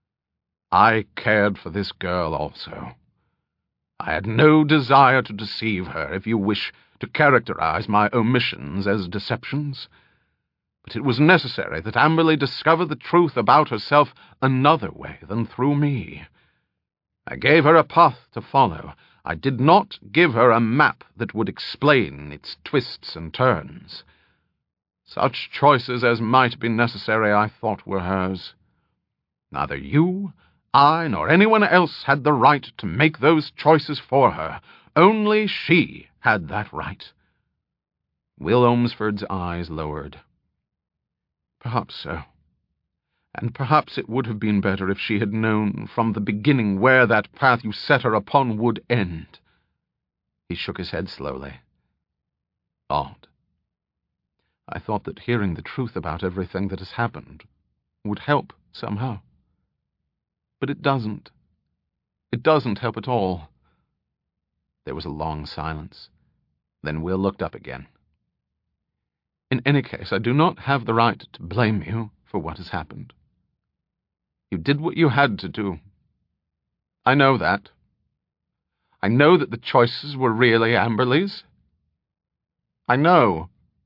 I cared for this girl also. I had no desire to deceive her, if you wish to characterize my omissions as deceptions. But it was necessary that Amberley discover the truth about herself another way than through me. I gave her a path to follow. I did not give her a map that would explain its twists and turns. Such choices as might be necessary I thought were hers. Neither you, I, nor anyone else had the right to make those choices for her. Only she had that right. Will Ohmsford's eyes lowered. Perhaps so. And perhaps it would have been better if she had known from the beginning where that path you set her upon would end. He shook his head slowly. Odd. I thought that hearing the truth about everything that has happened would help somehow. But it doesn't. It doesn't help at all. There was a long silence. Then Will looked up again. In any case, I do not have the right to blame you for what has happened. You did what you had to do. I know that. I know that the choices were really Amberley's. I know.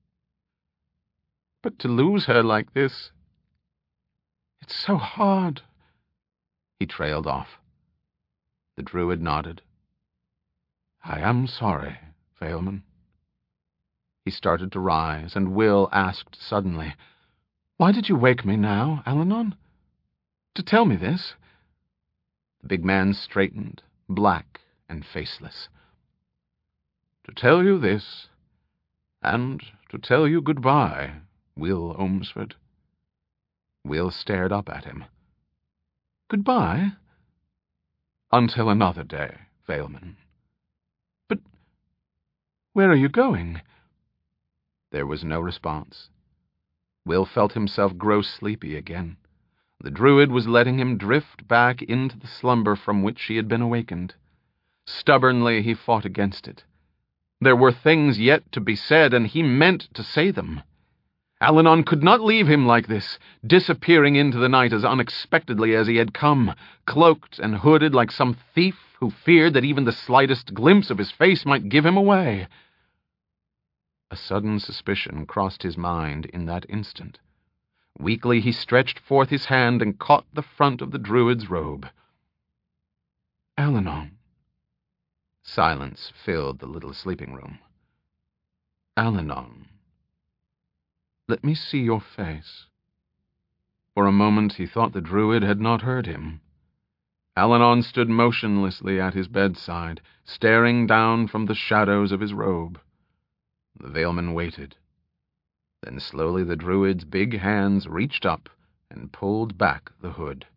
But to lose her like this, it's so hard. He trailed off. The Druid nodded. I am sorry, Failman. He started to rise, and Will asked suddenly, Why did you wake me now, Allanon? To tell me this? The big man straightened, black and faceless. To tell you this, and to tell you goodbye, Will Omsford. Will stared up at him. Goodbye? Until another day, Failman. But where are you going? There was no response. Will felt himself grow sleepy again. The Druid was letting him drift back into the slumber from which he had been awakened. Stubbornly he fought against it. There were things yet to be said, and he meant to say them. Allanon could not leave him like this, disappearing into the night as unexpectedly as he had come, cloaked and hooded like some thief who feared that even the slightest glimpse of his face might give him away. A sudden suspicion crossed his mind in that instant. Weakly he stretched forth his hand and caught the front of the Druid's robe. Allanon. Silence filled the little sleeping room. Allanon. Let me see your face. For a moment he thought the Druid had not heard him. Allanon stood motionlessly at his bedside, staring down from the shadows of his robe. The Veilman waited. Then slowly the Druid's big hands reached up and pulled back the hood.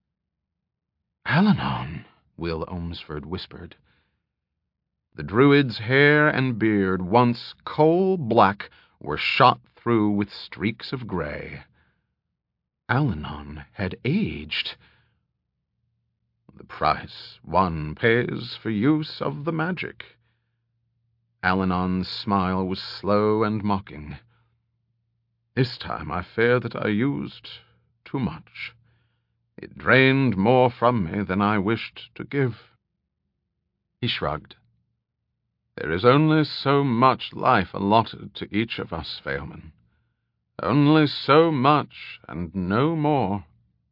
Allanon, Will Omsford whispered. The Druid's hair and beard, once coal-black, were shot through with streaks of grey. Allanon had aged. The price one pays for use of the magic. Allanon's smile was slow and mocking. This time I fear that I used too much. It drained more from me than I wished to give. He shrugged. There is only so much life allotted to each of us, Failman. Only so much, and no more.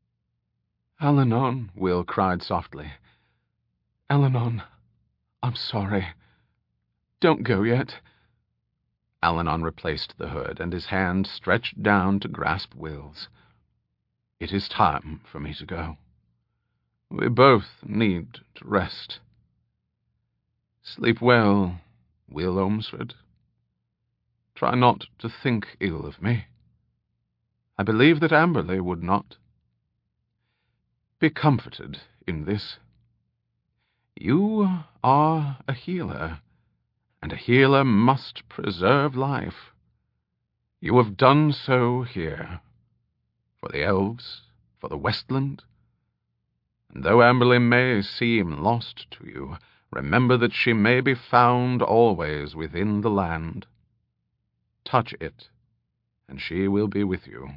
Allanon, Will cried softly. Allanon, I'm sorry. Don't go yet. Allanon replaced the hood, and his hand stretched down to grasp Will's. It is time for me to go. We both need to rest. Sleep well, Will Omsford. Try not to think ill of me. I believe that Amberley would not. Be comforted in this. You are a healer, and a healer must preserve life. You have done so here, for the elves, for the Westland. And though Amberley may seem lost to you, remember that she may be found always within the land. Touch it, and she will be with you.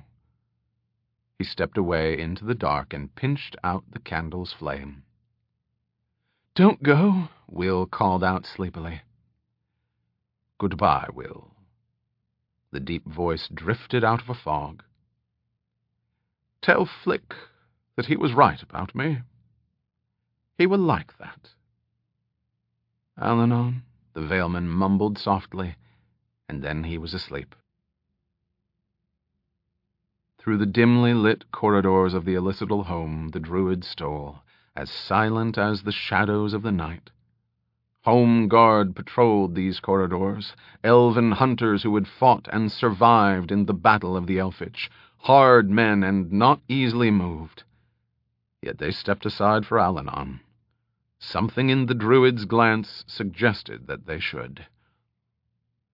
He stepped away into the dark and pinched out the candle's flame. Don't go, Will called out sleepily. Goodbye, Will. The deep voice drifted out of a fog. Tell Flick that he was right about me. He will like that. Allanon, the Veilman mumbled softly, and then he was asleep. Through the dimly lit corridors of the Elicital home the Druid stole, as silent as the shadows of the night. Home guard patrolled these corridors, elven hunters who had fought and survived in the Battle of the Elfich, hard men and not easily moved. Yet they stepped aside for Allanon. Something in the Druid's glance suggested that they should.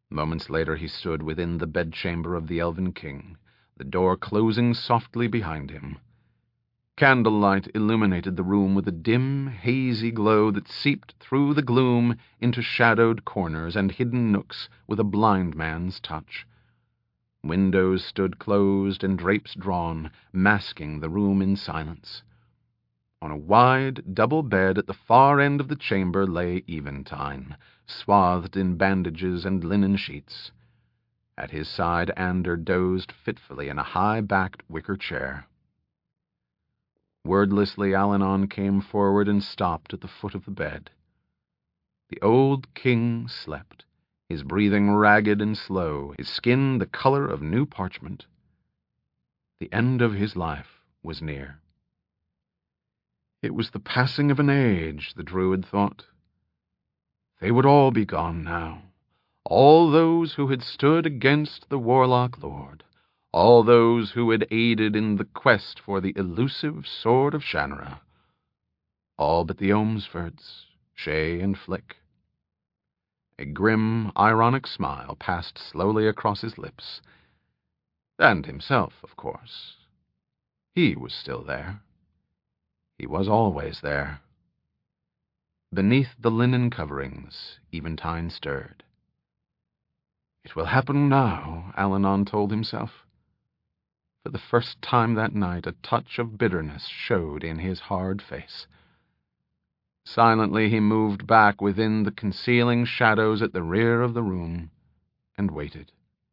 Moments later he stood within the bedchamber of the Elven King, the door closing softly behind him. Candlelight illuminated the room with a dim, hazy glow that seeped through the gloom into shadowed corners and hidden nooks with a blind man's touch. Windows stood closed and drapes drawn, masking the room in silence. On a wide, double bed at the far end of the chamber lay Eventide, swathed in bandages and linen sheets. At his side Ander dozed fitfully in a high-backed wicker chair. Wordlessly Alanon came forward and stopped at the foot of the bed. The old king slept, his breathing ragged and slow, his skin the color of new parchment. The end of his life was near. It was the passing of an age, the Druid thought. They would all be gone now, all those who had stood against the Warlock Lord, all those who had aided in the quest for the elusive Sword of Shannara. All but the Ohmsfords, Shay and Flick. A grim, ironic smile passed slowly across his lips. And himself, of course. He was still there. He was always there. Beneath the linen coverings, Eventide stirred. It will happen now, Alanon told himself. For the first time that night, a touch of bitterness showed in his hard face. Silently he moved back within the concealing shadows at the rear of the room, and waited.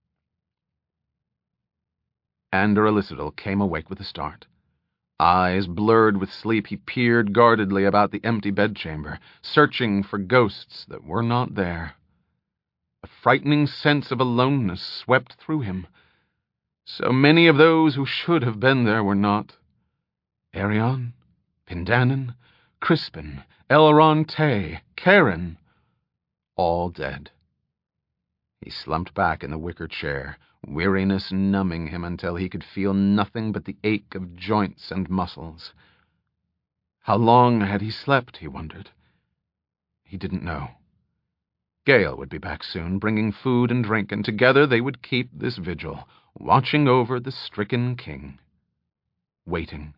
Ander Elissadal came awake with a start. Eyes blurred with sleep, he peered guardedly about the empty bedchamber, searching for ghosts that were not there. A frightening sense of aloneness swept through him. So many of those who should have been there were not. Arion, Pindanon, Crispin, Elrond Tay, Karen, all dead. He slumped back in the wicker chair, weariness numbing him until he could feel nothing but the ache of joints and muscles. How long had he slept, he wondered. He didn't know. Gale would be back soon, bringing food and drink, and together they would keep this vigil, watching over the stricken king. Waiting.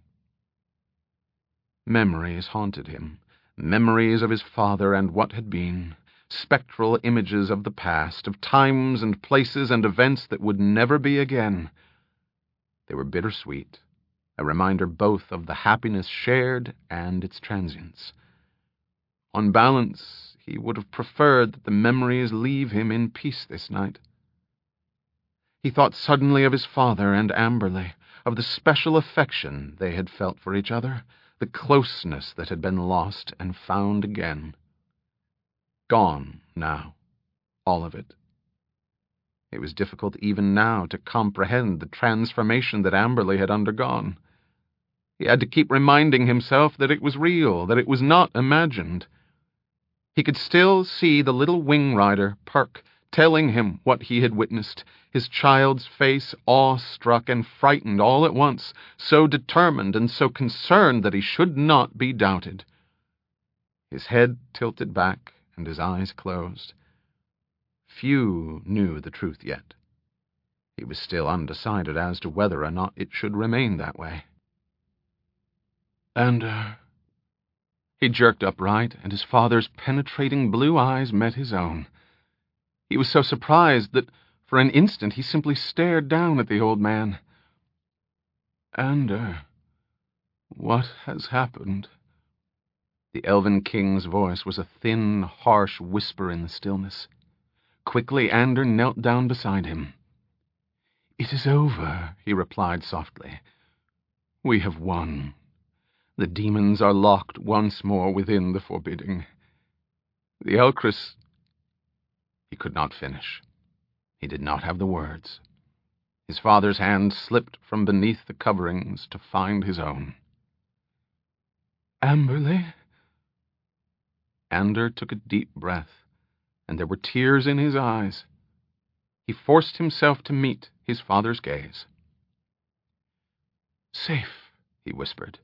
Memories haunted him, memories of his father and what had been, spectral images of the past, of times and places and events that would never be again. They were bittersweet, a reminder both of the happiness shared and its transience. On balance, he would have preferred that the memories leave him in peace this night. He thought suddenly of his father and Amberley, of the special affection they had felt for each other, the closeness that had been lost and found again. Gone now, all of it. It was difficult even now to comprehend the transformation that Amberley had undergone. He had to keep reminding himself that it was real, that it was not imagined. He could still see the little wing rider, Perk, telling him what he had witnessed, his child's face awe-struck and frightened all at once, so determined and so concerned that he should not be doubted. His head tilted back and his eyes closed. Few knew the truth yet. He was still undecided as to whether or not it should remain that way. And, uh... He jerked upright, and his father's penetrating blue eyes met his own. He was so surprised that, for an instant, he simply stared down at the old man. Ander, what has happened? The Elven King's voice was a thin, harsh whisper in the stillness. Quickly, Ander knelt down beside him. It is over, he replied softly. We have won. The demons are locked once more within the forbidding. The Elcris... He could not finish. He did not have the words. His father's hand slipped from beneath the coverings to find his own. Amberley? Ander took a deep breath, and there were tears in his eyes. He forced himself to meet his father's gaze. Safe, he whispered.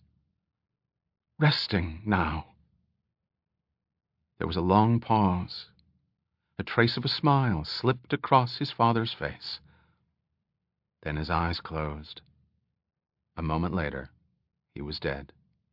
Resting now. There was a long pause. A trace of a smile slipped across his father's face. Then his eyes closed. A moment later, he was dead.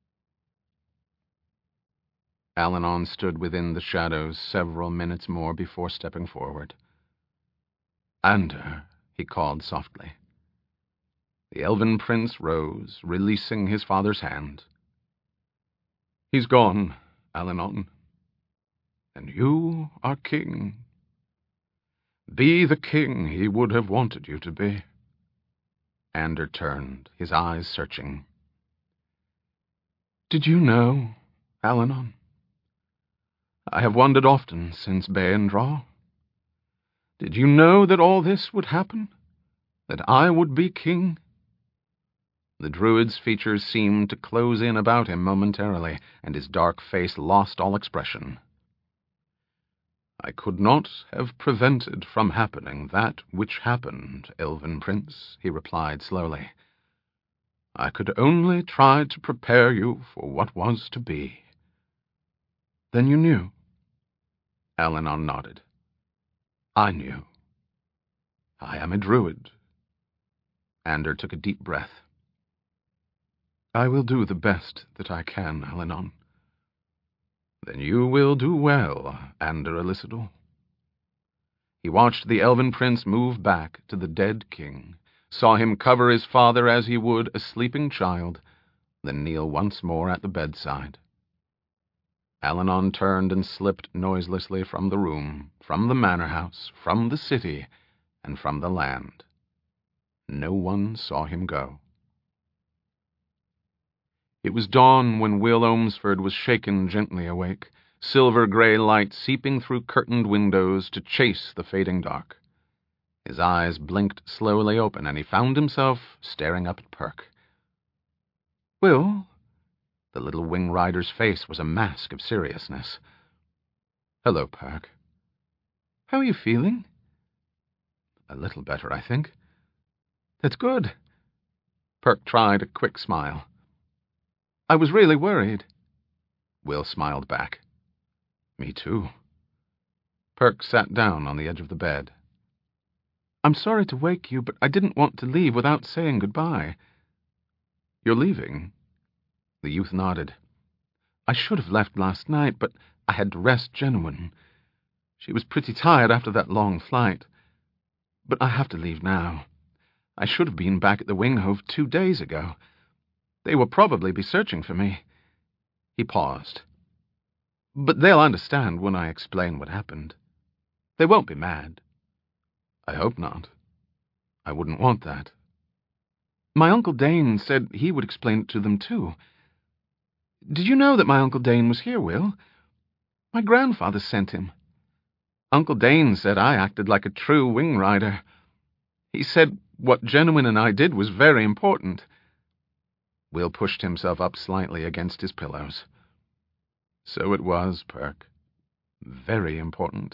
Allanon stood within the shadows several minutes more before stepping forward. "Ander," he called softly. The elven prince rose, releasing his father's hand. "He's gone, Allanon, and you are king. Be the king he would have wanted you to be." Ander turned, his eyes searching. "Did you know, Allanon? I have wondered often since Baendraw. Did you know that all this would happen? That I would be king?" The druid's features seemed to close in about him momentarily, and his dark face lost all expression. "I could not have prevented from happening that which happened, Elven Prince," he replied slowly. "I could only try to prepare you for what was to be." "Then you knew?" Allanon nodded. "I knew. I am a druid." Ander took a deep breath. "I will do the best that I can, Allanon." "Then you will do well, Ander Elisador." He watched the elven prince move back to the dead king, saw him cover his father as he would a sleeping child, then kneel once more at the bedside. Allanon turned and slipped noiselessly from the room, from the manor house, from the city, and from the land. No one saw him go. It was dawn when Will Ohmsford was shaken gently awake, silver-gray light seeping through curtained windows to chase the fading dark. His eyes blinked slowly open, and he found himself staring up at Perk. "Will?" The little wing rider's face was a mask of seriousness. "Hello, Perk." "How are you feeling?" "A little better, I think." "That's good." Perk tried a quick smile. "I was really worried." Will smiled back. "Me too." Perk sat down on the edge of the bed. "I'm sorry to wake you, but I didn't want to leave without saying goodbye." "You're leaving?" The youth nodded. "I should have left last night, but I had to rest Jenwyn. She was pretty tired after that long flight. But I have to leave now. I should have been back at the Winghove two days ago. They will probably be searching for me." He paused. "But they'll understand when I explain what happened. They won't be mad." "I hope not. I wouldn't want that." "My Uncle Dane said he would explain it to them, too. Did you know that my Uncle Dane was here, Will? My grandfather sent him. Uncle Dane said I acted like a true wing rider. He said what Jenwyn and I did was very important." Will pushed himself up slightly against his pillows. "So it was, Perk. Very important.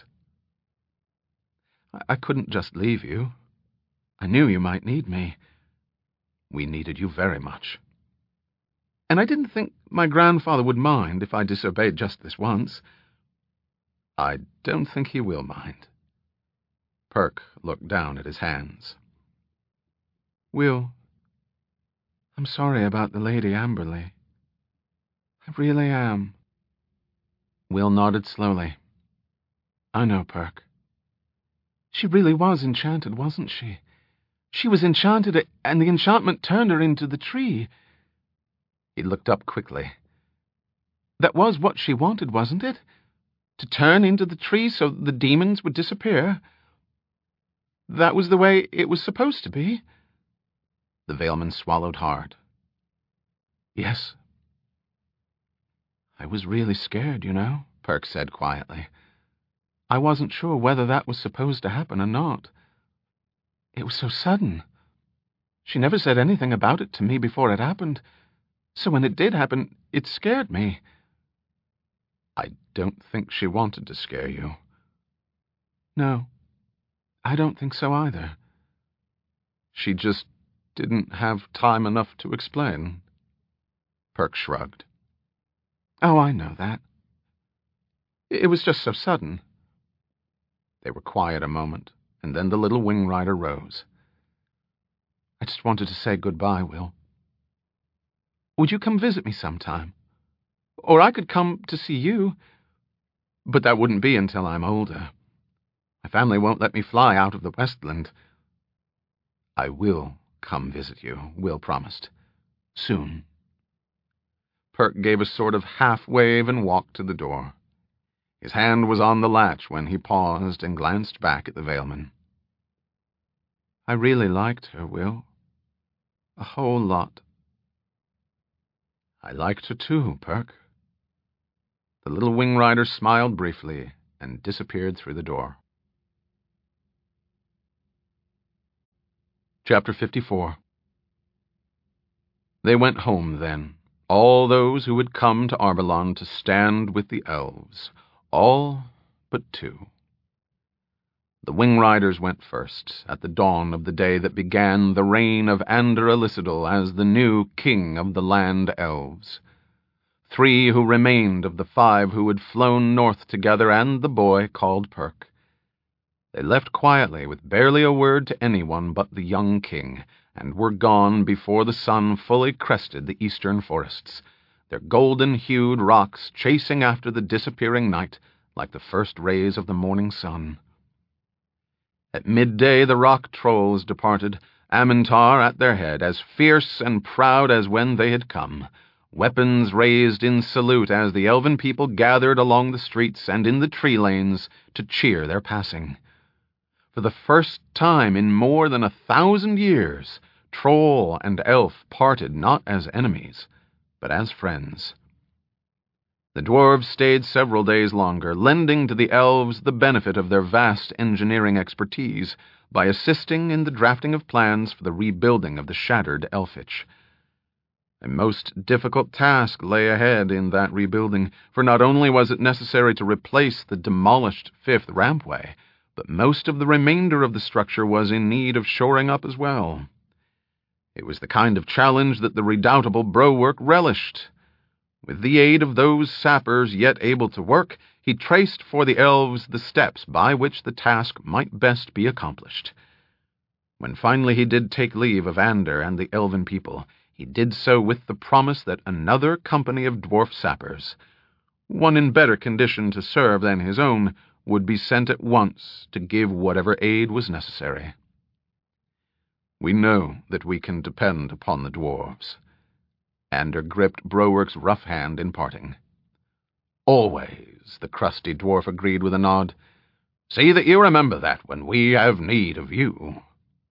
I, I couldn't just leave you. I knew you might need me. We needed you very much. And I didn't think my grandfather would mind if I disobeyed just this once." "I don't think he will mind." Perk looked down at his hands. "Will, I'm sorry about the Lady Amberley. I really am." Will nodded slowly. "I know, Perk. She really was enchanted, wasn't she? She was enchanted, and the enchantment turned her into the tree." He looked up quickly. "That was what she wanted, wasn't it? To turn into the tree so the demons would disappear? That was the way it was supposed to be?" The Veilman swallowed hard. "Yes." "I was really scared, you know," Perk said quietly. "I wasn't sure whether that was supposed to happen or not. It was so sudden. She never said anything about it to me before it happened, so when it did happen, it scared me." "I don't think she wanted to scare you." "No, I don't think so either." "She just didn't have time enough to explain." Perk shrugged. "Oh, I know that. It was just so sudden." They were quiet a moment, and then the little wing rider rose. I just wanted to say goodbye, Will. Would you come visit me sometime? Or I could come to see you, but that wouldn't be until I'm older. My family won't let me fly out of the Westland. I will come visit you, Will promised. Soon. Perk gave a sort of half-wave and walked to the door. His hand was on the latch when he paused and glanced back at the Valeman. I really liked her, Will. A whole lot. I liked her too, Perk. The little wing rider smiled briefly and disappeared through the door. Chapter fifty-four. They went home then, all those who had come to Arbeloon to stand with the elves, all but two. The wing riders went first, at the dawn of the day that began the reign of Ander Elisadel as the new king of the land elves. Three who remained of the five who had flown north together and the boy called Perk. They left quietly with barely a word to anyone but the young king, and were gone before the sun fully crested the eastern forests, their golden-hued rocks chasing after the disappearing night like the first rays of the morning sun. At midday the rock trolls departed, Amintar at their head, as fierce and proud as when they had come, weapons raised in salute as the elven people gathered along the streets and in the tree lanes to cheer their passing. For the first time in more than a thousand years, troll and elf parted not as enemies, but as friends. The dwarves stayed several days longer, lending to the elves the benefit of their vast engineering expertise by assisting in the drafting of plans for the rebuilding of the shattered Elfich. A most difficult task lay ahead in that rebuilding, for not only was it necessary to replace the demolished fifth rampway, but most of the remainder of the structure was in need of shoring up as well. It was the kind of challenge that the redoubtable Browork relished. With the aid of those sappers yet able to work, he traced for the elves the steps by which the task might best be accomplished. When finally he did take leave of Ander and the elven people, he did so with the promise that another company of dwarf sappers, one in better condition to serve than his own, would be sent at once to give whatever aid was necessary. We know that we can depend upon the dwarves. Ander gripped Browork's rough hand in parting. Always, the crusty dwarf agreed with a nod. See that you remember that when we have need of you.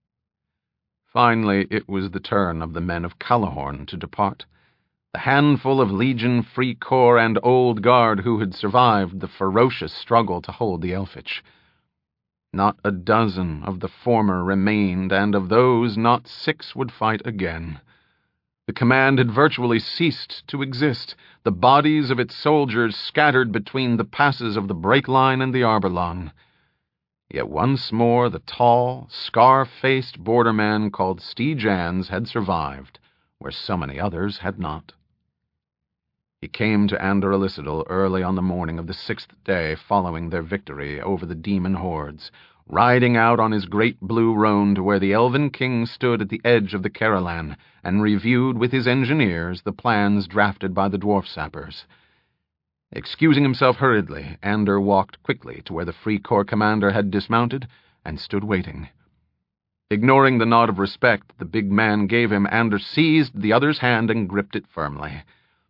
Finally, it was the turn of the men of Callahorn to depart, the handful of Legion, Free Corps, and Old Guard who had survived the ferocious struggle to hold the Elfich. Not a dozen of the former remained, and of those not six would fight again. The command had virtually ceased to exist, the bodies of its soldiers scattered between the passes of the Break Line and the Arbeloon. Yet once more the tall, scar-faced borderman called Steejans had survived, where so many others had not. He came to Ander Elisadel early on the morning of the sixth day following their victory over the demon hordes, riding out on his great blue roan to where the elven king stood at the edge of the Caralan and reviewed with his engineers the plans drafted by the dwarf sappers. Excusing himself hurriedly, Ander walked quickly to where the Free Corps commander had dismounted and stood waiting. Ignoring the nod of respect the big man gave him, Ander seized the other's hand and gripped it firmly.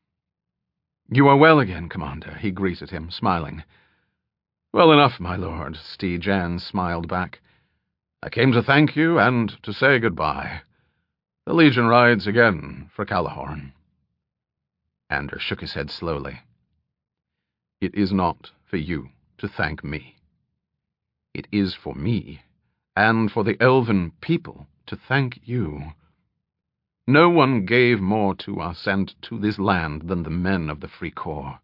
"You are well again, Commander," he greeted him, smiling. "Well enough, my lord," Steejans smiled back. "I came to thank you and to say goodbye. The Legion rides again for Callahorn." Ander shook his head slowly. "It is not for you to thank me. It is for me, and for the elven people, to thank you. No one gave more to us and to this land than the men of the Free Corps.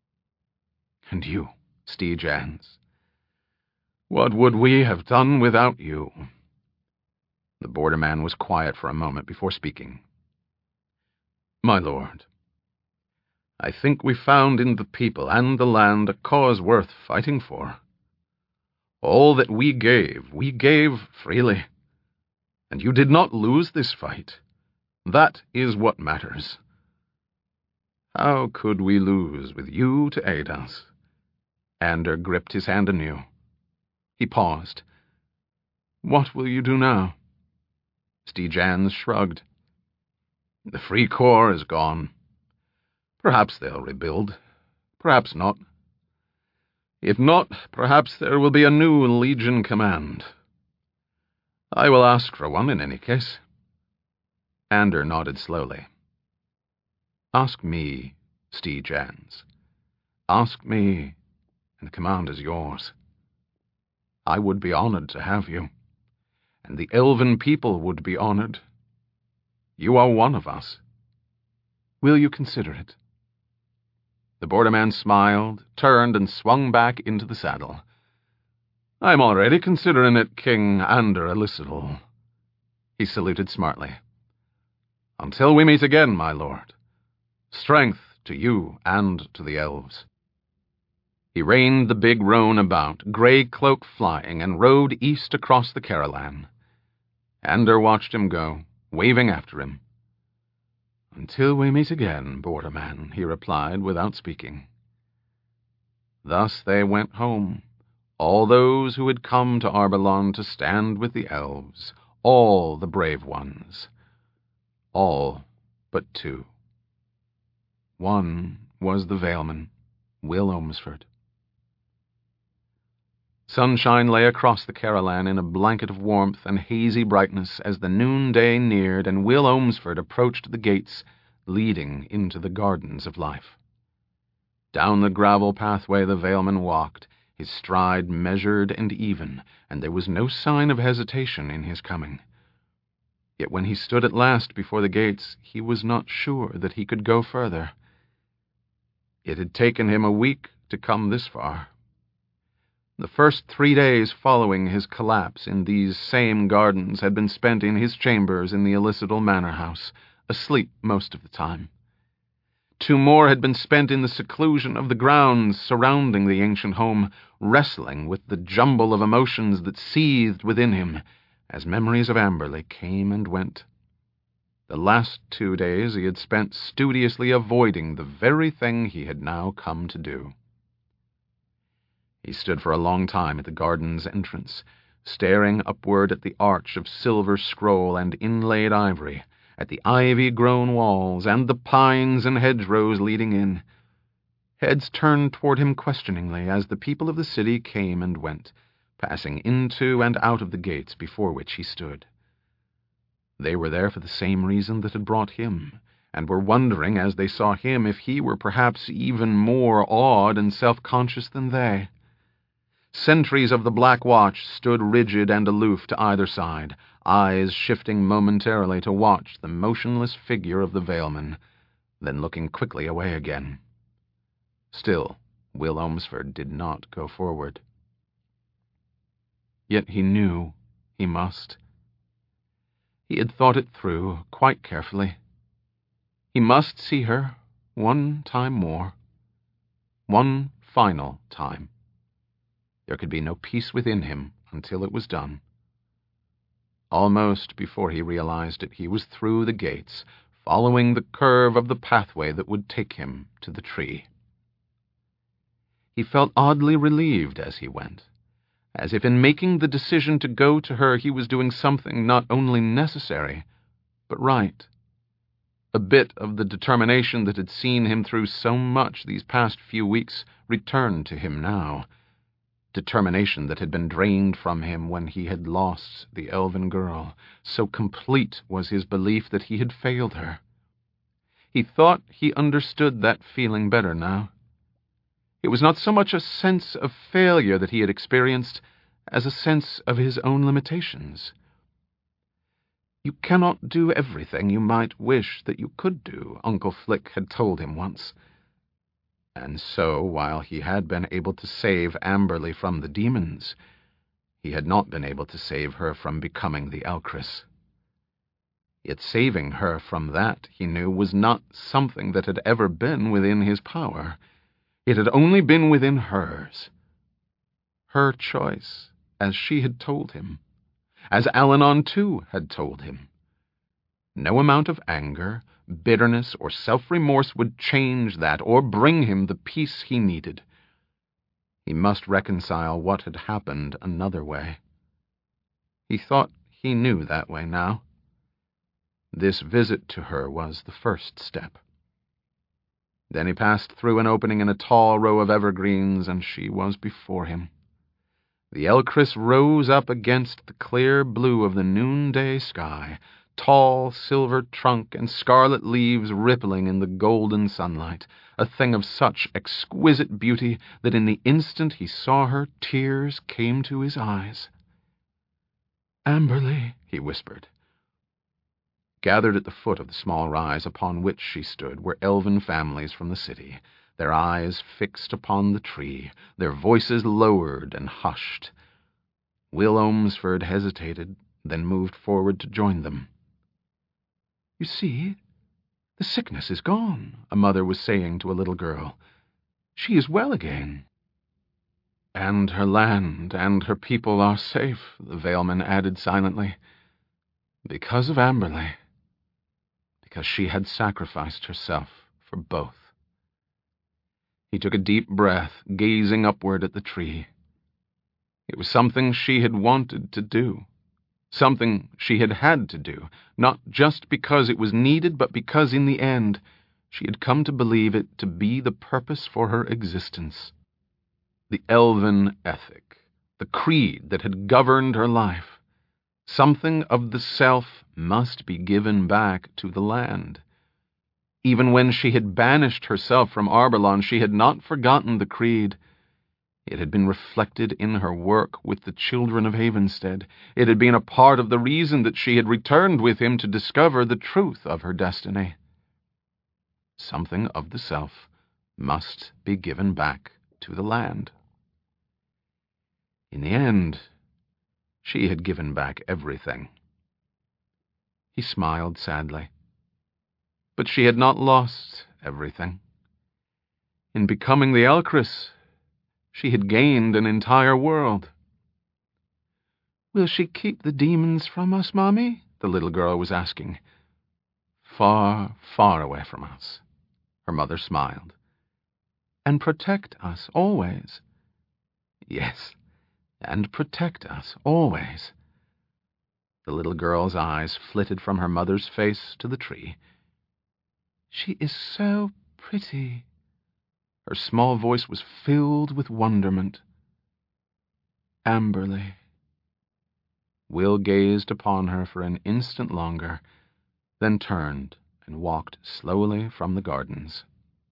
And you, Steejans, what would we have done without you?" The borderman was quiet for a moment before speaking. "My lord, I think we found in the people and the land a cause worth fighting for. All that we gave, we gave freely. And you did not lose this fight. That is what matters. How could we lose with you to aid us?" Ander gripped his hand anew. He paused. "What will you do now?" Stygians shrugged. "The Free Corps is gone. Perhaps they'll rebuild. Perhaps not. If not, perhaps there will be a new Legion command. I will ask for one in any case." Ander nodded slowly. "Ask me, Stygians. Ask me, and the command is yours. I would be honored to have you, and the elven people would be honored. You are one of us. Will you consider it?" The borderman smiled, turned, and swung back into the saddle. "I'm already considering it, King Ander Elissadal." He saluted smartly. "Until we meet again, my lord. Strength to you and to the elves." He reined the big roan about, grey cloak flying, and rode east across the Caroline. Ander watched him go, waving after him. "Until we meet again, borderman," he replied without speaking. Thus they went home, all those who had come to Arbeloon to stand with the elves, all the brave ones. All but two. One was the Valeman, Will Ohmsford. Sunshine lay across the Caroline in a blanket of warmth and hazy brightness as the noonday neared and Will Ohmsford approached the gates leading into the gardens of life. Down the gravel pathway the Valeman walked, his stride measured and even, and there was no sign of hesitation in his coming. Yet when he stood at last before the gates, he was not sure that he could go further. It had taken him a week to come this far. The first three days following his collapse in these same gardens had been spent in his chambers in the Elissadal Manor House, asleep most of the time. Two more had been spent in the seclusion of the grounds surrounding the ancient home, wrestling with the jumble of emotions that seethed within him as memories of Amberley came and went. The last two days he had spent studiously avoiding the very thing he had now come to do. He stood for a long time at the garden's entrance, staring upward at the arch of silver scroll and inlaid ivory, at the ivy-grown walls and the pines and hedgerows leading in. Heads turned toward him questioningly as the people of the city came and went, passing into and out of the gates before which he stood. They were there for the same reason that had brought him, and were wondering as they saw him if he were perhaps even more awed and self-conscious than they. Sentries of the Black Watch stood rigid and aloof to either side, eyes shifting momentarily to watch the motionless figure of the Valeman, then looking quickly away again. Still, Will Ohmsford did not go forward. Yet he knew he must. He had thought it through quite carefully. He must see her one time more. One final time. There could be no peace within him until it was done. Almost before he realized it, he was through the gates, following the curve of the pathway that would take him to the tree. He felt oddly relieved as he went, as if in making the decision to go to her he was doing something not only necessary, but right. A bit of the determination that had seen him through so much these past few weeks returned to him now. Determination that had been drained from him when he had lost the elven girl. So complete was his belief that he had failed her. He thought he understood that feeling better now. It was not so much a sense of failure that he had experienced as a sense of his own limitations. You cannot do everything you might wish that you could do, Uncle Flick had told him once. And so, while he had been able to save Amberley from the demons, he had not been able to save her from becoming the Elcris. Yet saving her from that, he knew, was not something that had ever been within his power. It had only been within hers. Her choice, as she had told him, as Allanon too had told him. No amount of anger, bitterness, or self-remorse would change that or bring him the peace he needed. He must reconcile what had happened another way. He thought he knew that way now. This visit to her was the first step. Then he passed through an opening in a tall row of evergreens, and she was before him. The elkris rose up against the clear blue of the noonday sky, tall silver trunk and scarlet leaves rippling in the golden sunlight, a thing of such exquisite beauty that in the instant he saw her, tears came to his eyes. "Amberley," he whispered. Gathered at the foot of the small rise upon which she stood were elven families from the city, their eyes fixed upon the tree, their voices lowered and hushed. Will Ohmsford hesitated, then moved forward to join them. "You see, the sickness is gone," a mother was saying to a little girl. "She is well again." "And her land and her people are safe," the Valeman added silently. "Because of Amberley. Because she had sacrificed herself for both." He took a deep breath, gazing upward at the tree. It was something she had wanted to do, something she had had to do, not just because it was needed, but because in the end she had come to believe it to be the purpose for her existence. The elven ethic, the creed that had governed her life. Something of the self must be given back to the land. Even when she had banished herself from Arborlon, she had not forgotten the creed. It had been reflected in her work with the children of Havenstead. It had been a part of the reason that she had returned with him to discover the truth of her destiny. Something of the self must be given back to the land. In the end, she had given back everything. He smiled sadly. But she had not lost everything. In becoming the elkris, she had gained an entire world. "Will she keep the demons from us, Mommy?" the little girl was asking. "Far, far away from us," her mother smiled. "And protect us always?" "Yes, and protect us always." The little girl's eyes flitted from her mother's face to the tree. "She is so pretty." Her small voice was filled with wonderment. "Amberley." Will gazed upon her for an instant longer, then turned and walked slowly from the gardens.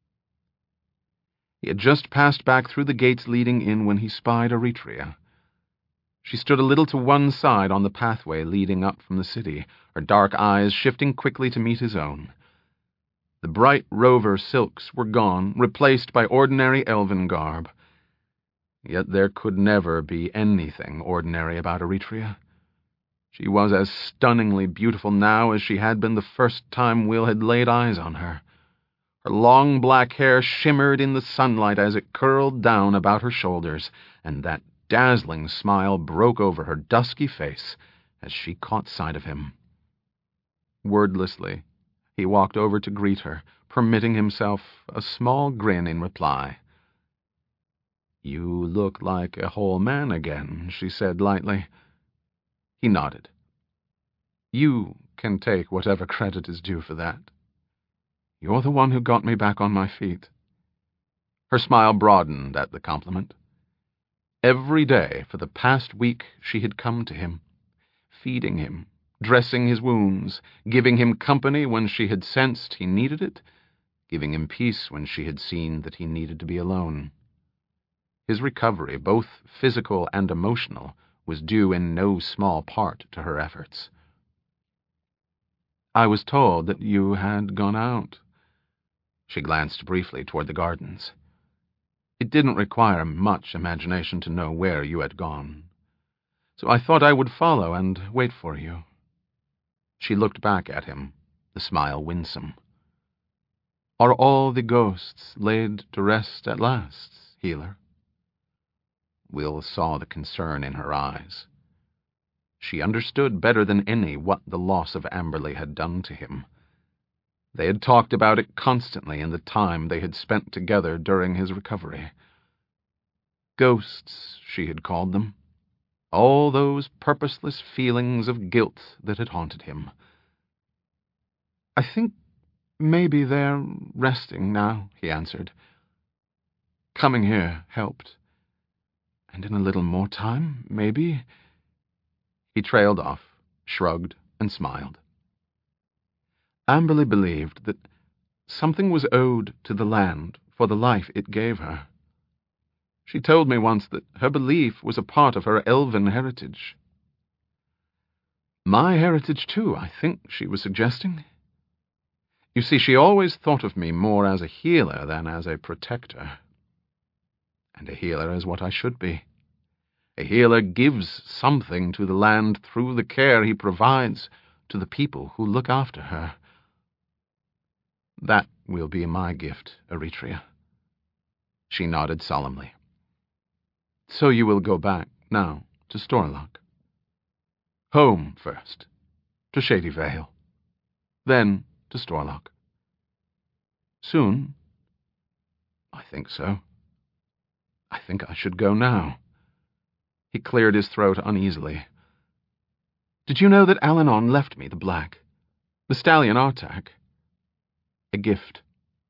He had just passed back through the gates leading in when he spied Eretria. She stood a little to one side on the pathway leading up from the city, her dark eyes shifting quickly to meet his own. The bright rover silks were gone, replaced by ordinary elven garb. Yet there could never be anything ordinary about Eretria. She was as stunningly beautiful now as she had been the first time Will had laid eyes on her. Her long black hair shimmered in the sunlight as it curled down about her shoulders, and that dazzling smile broke over her dusky face as she caught sight of him. Wordlessly, he walked over to greet her, permitting himself a small grin in reply. "You look like a whole man again," she said lightly. He nodded. "You can take whatever credit is due for that. You're the one who got me back on my feet." Her smile broadened at the compliment. Every day for the past week she had come to him, feeding him, dressing his wounds, giving him company when she had sensed he needed it, giving him peace when she had seen that he needed to be alone. His recovery, both physical and emotional, was due in no small part to her efforts. "I was told that you had gone out." She glanced briefly toward the gardens. "It didn't require much imagination to know where you had gone, so I thought I would follow and wait for you." She looked back at him, the smile winsome. "Are all the ghosts laid to rest at last, healer?" Will saw the concern in her eyes. She understood better than any what the loss of Amberley had done to him. They had talked about it constantly in the time they had spent together during his recovery. Ghosts, she had called them. All those purposeless feelings of guilt that had haunted him. "I think maybe they're resting now," he answered. "Coming here helped. And in a little more time, maybe—" He trailed off, shrugged, and smiled. Amberley believed that something was owed to the land for the life it gave her. She told me once that her belief was a part of her elven heritage. My heritage, too, I think she was suggesting. You see, she always thought of me more as a healer than as a protector. And a healer is what I should be. A healer gives something to the land through the care he provides to the people who look after her. That will be my gift, Eretria. She nodded solemnly. So you will go back, now, to Storlock. Home first, to Shady Vale. Then to Storlock. Soon? I think so. I think I should go now. He cleared his throat uneasily. Did you know that Alanon left me the black? The stallion Artak? A gift.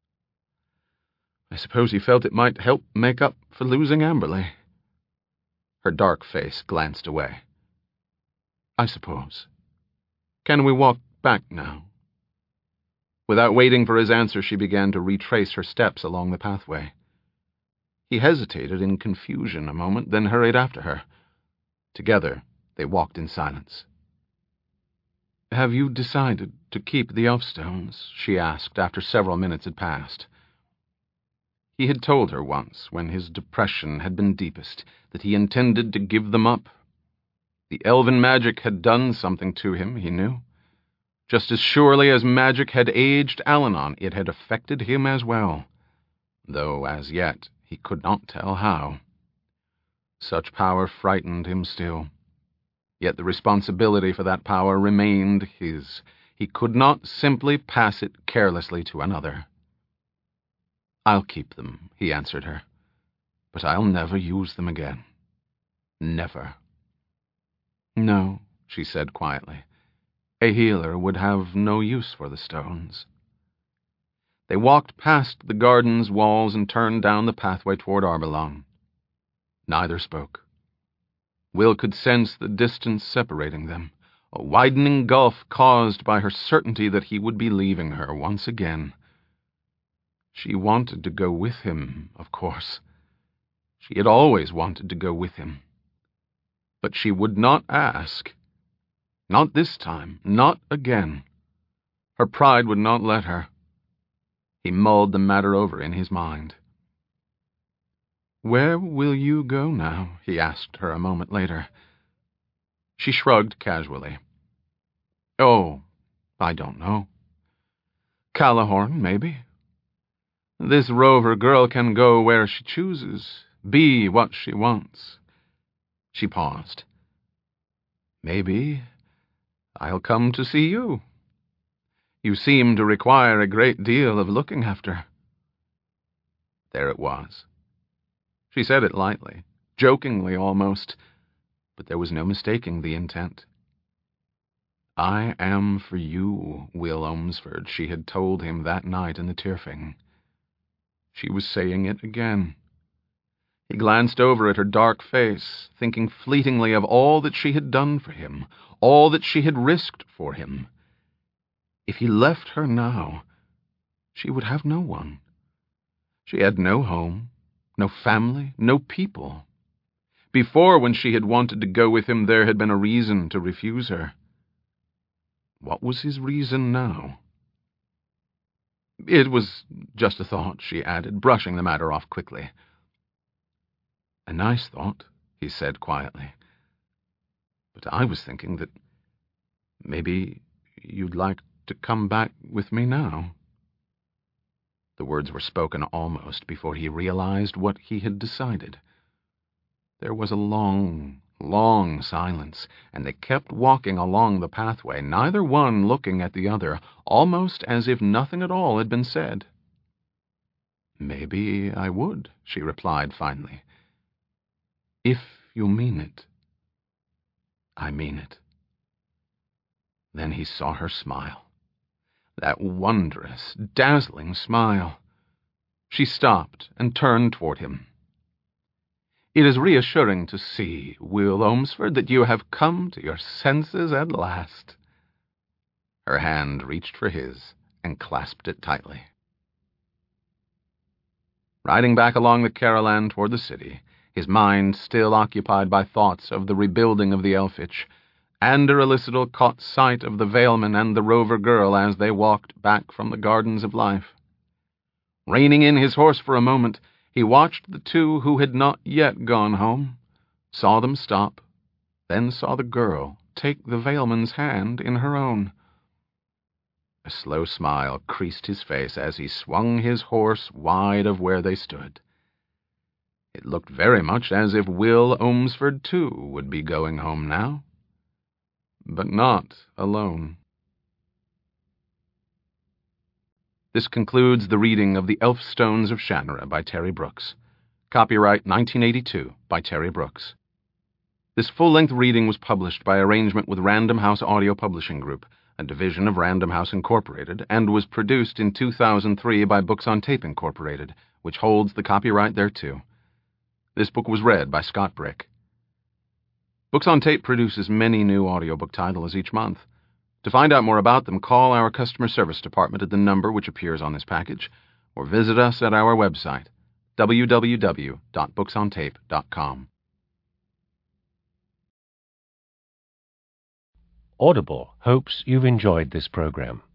I suppose he felt it might help make up for losing Amberley. Her dark face glanced away. I suppose. Can we walk back now? Without waiting for his answer, she began to retrace her steps along the pathway. He hesitated in confusion a moment, then hurried after her. Together, they walked in silence. Have you decided to keep the Elfstones? She asked after several minutes had passed. He had told her once, when his depression had been deepest, that he intended to give them up. The elven magic had done something to him, he knew. Just as surely as magic had aged Alanon, it had affected him as well, though as yet he could not tell how. Such power frightened him still. Yet the responsibility for that power remained his. He could not simply pass it carelessly to another. I'll keep them, he answered her, but I'll never use them again. Never. No, she said quietly. A healer would have no use for the stones. They walked past the garden's walls and turned down the pathway toward Arbeloa. Neither spoke. Will could sense the distance separating them, a widening gulf caused by her certainty that he would be leaving her once again. She wanted to go with him, of course. She had always wanted to go with him. But she would not ask. Not this time, not again. Her pride would not let her. He mulled the matter over in his mind. Where will you go now? He asked her a moment later. She shrugged casually. Oh, I don't know. Callahorn, maybe. This rover girl can go where she chooses, be what she wants. She paused. Maybe I'll come to see you. You seem to require a great deal of looking after. There it was. She said it lightly, jokingly almost, but there was no mistaking the intent. I am for you, Will Ohmsford, she had told him that night in the Tyrfing. She was saying it again. He glanced over at her dark face, thinking fleetingly of all that she had done for him, all that she had risked for him. If he left her now, she would have no one. She had no home, no family, no people. Before, when she had wanted to go with him, there had been a reason to refuse her. What was his reason now? It was just a thought, she added, brushing the matter off quickly. A nice thought, he said quietly. But I was thinking that maybe you'd like to come back with me now. The words were spoken almost before he realized what he had decided. There was a long, long silence, and they kept walking along the pathway, neither one looking at the other, almost as if nothing at all had been said. "Maybe I would," she replied finally. "If you mean it." "I mean it." Then he saw her smile. That wondrous, dazzling smile. She stopped and turned toward him. "It is reassuring to see, Will Ohmsford, that you have come to your senses at last." Her hand reached for his and clasped it tightly. Riding back along the Caroline toward the city, his mind still occupied by thoughts of the rebuilding of the Elfich, Andor Elicital caught sight of the Valeman and the Rover girl as they walked back from the Gardens of Life. Reining in his horse for a moment, he watched the two who had not yet gone home, saw them stop, then saw the girl take the Valeman's hand in her own. A slow smile creased his face as he swung his horse wide of where they stood. It looked very much as if Will Ohmsford, too, would be going home now. But not alone. This concludes the reading of The Elfstones of Shannara by Terry Brooks. Copyright nineteen eighty-two by Terry Brooks. This full-length reading was published by arrangement with Random House Audio Publishing Group, a division of Random House Incorporated, and was produced in two thousand three by Books on Tape Incorporated, which holds the copyright thereto. This book was read by Scott Brick. Books on Tape produces many new audiobook titles each month. To find out more about them, call our customer service department at the number which appears on this package, or visit us at our website, w w w dot books on tape dot com. Audible hopes you've enjoyed this program.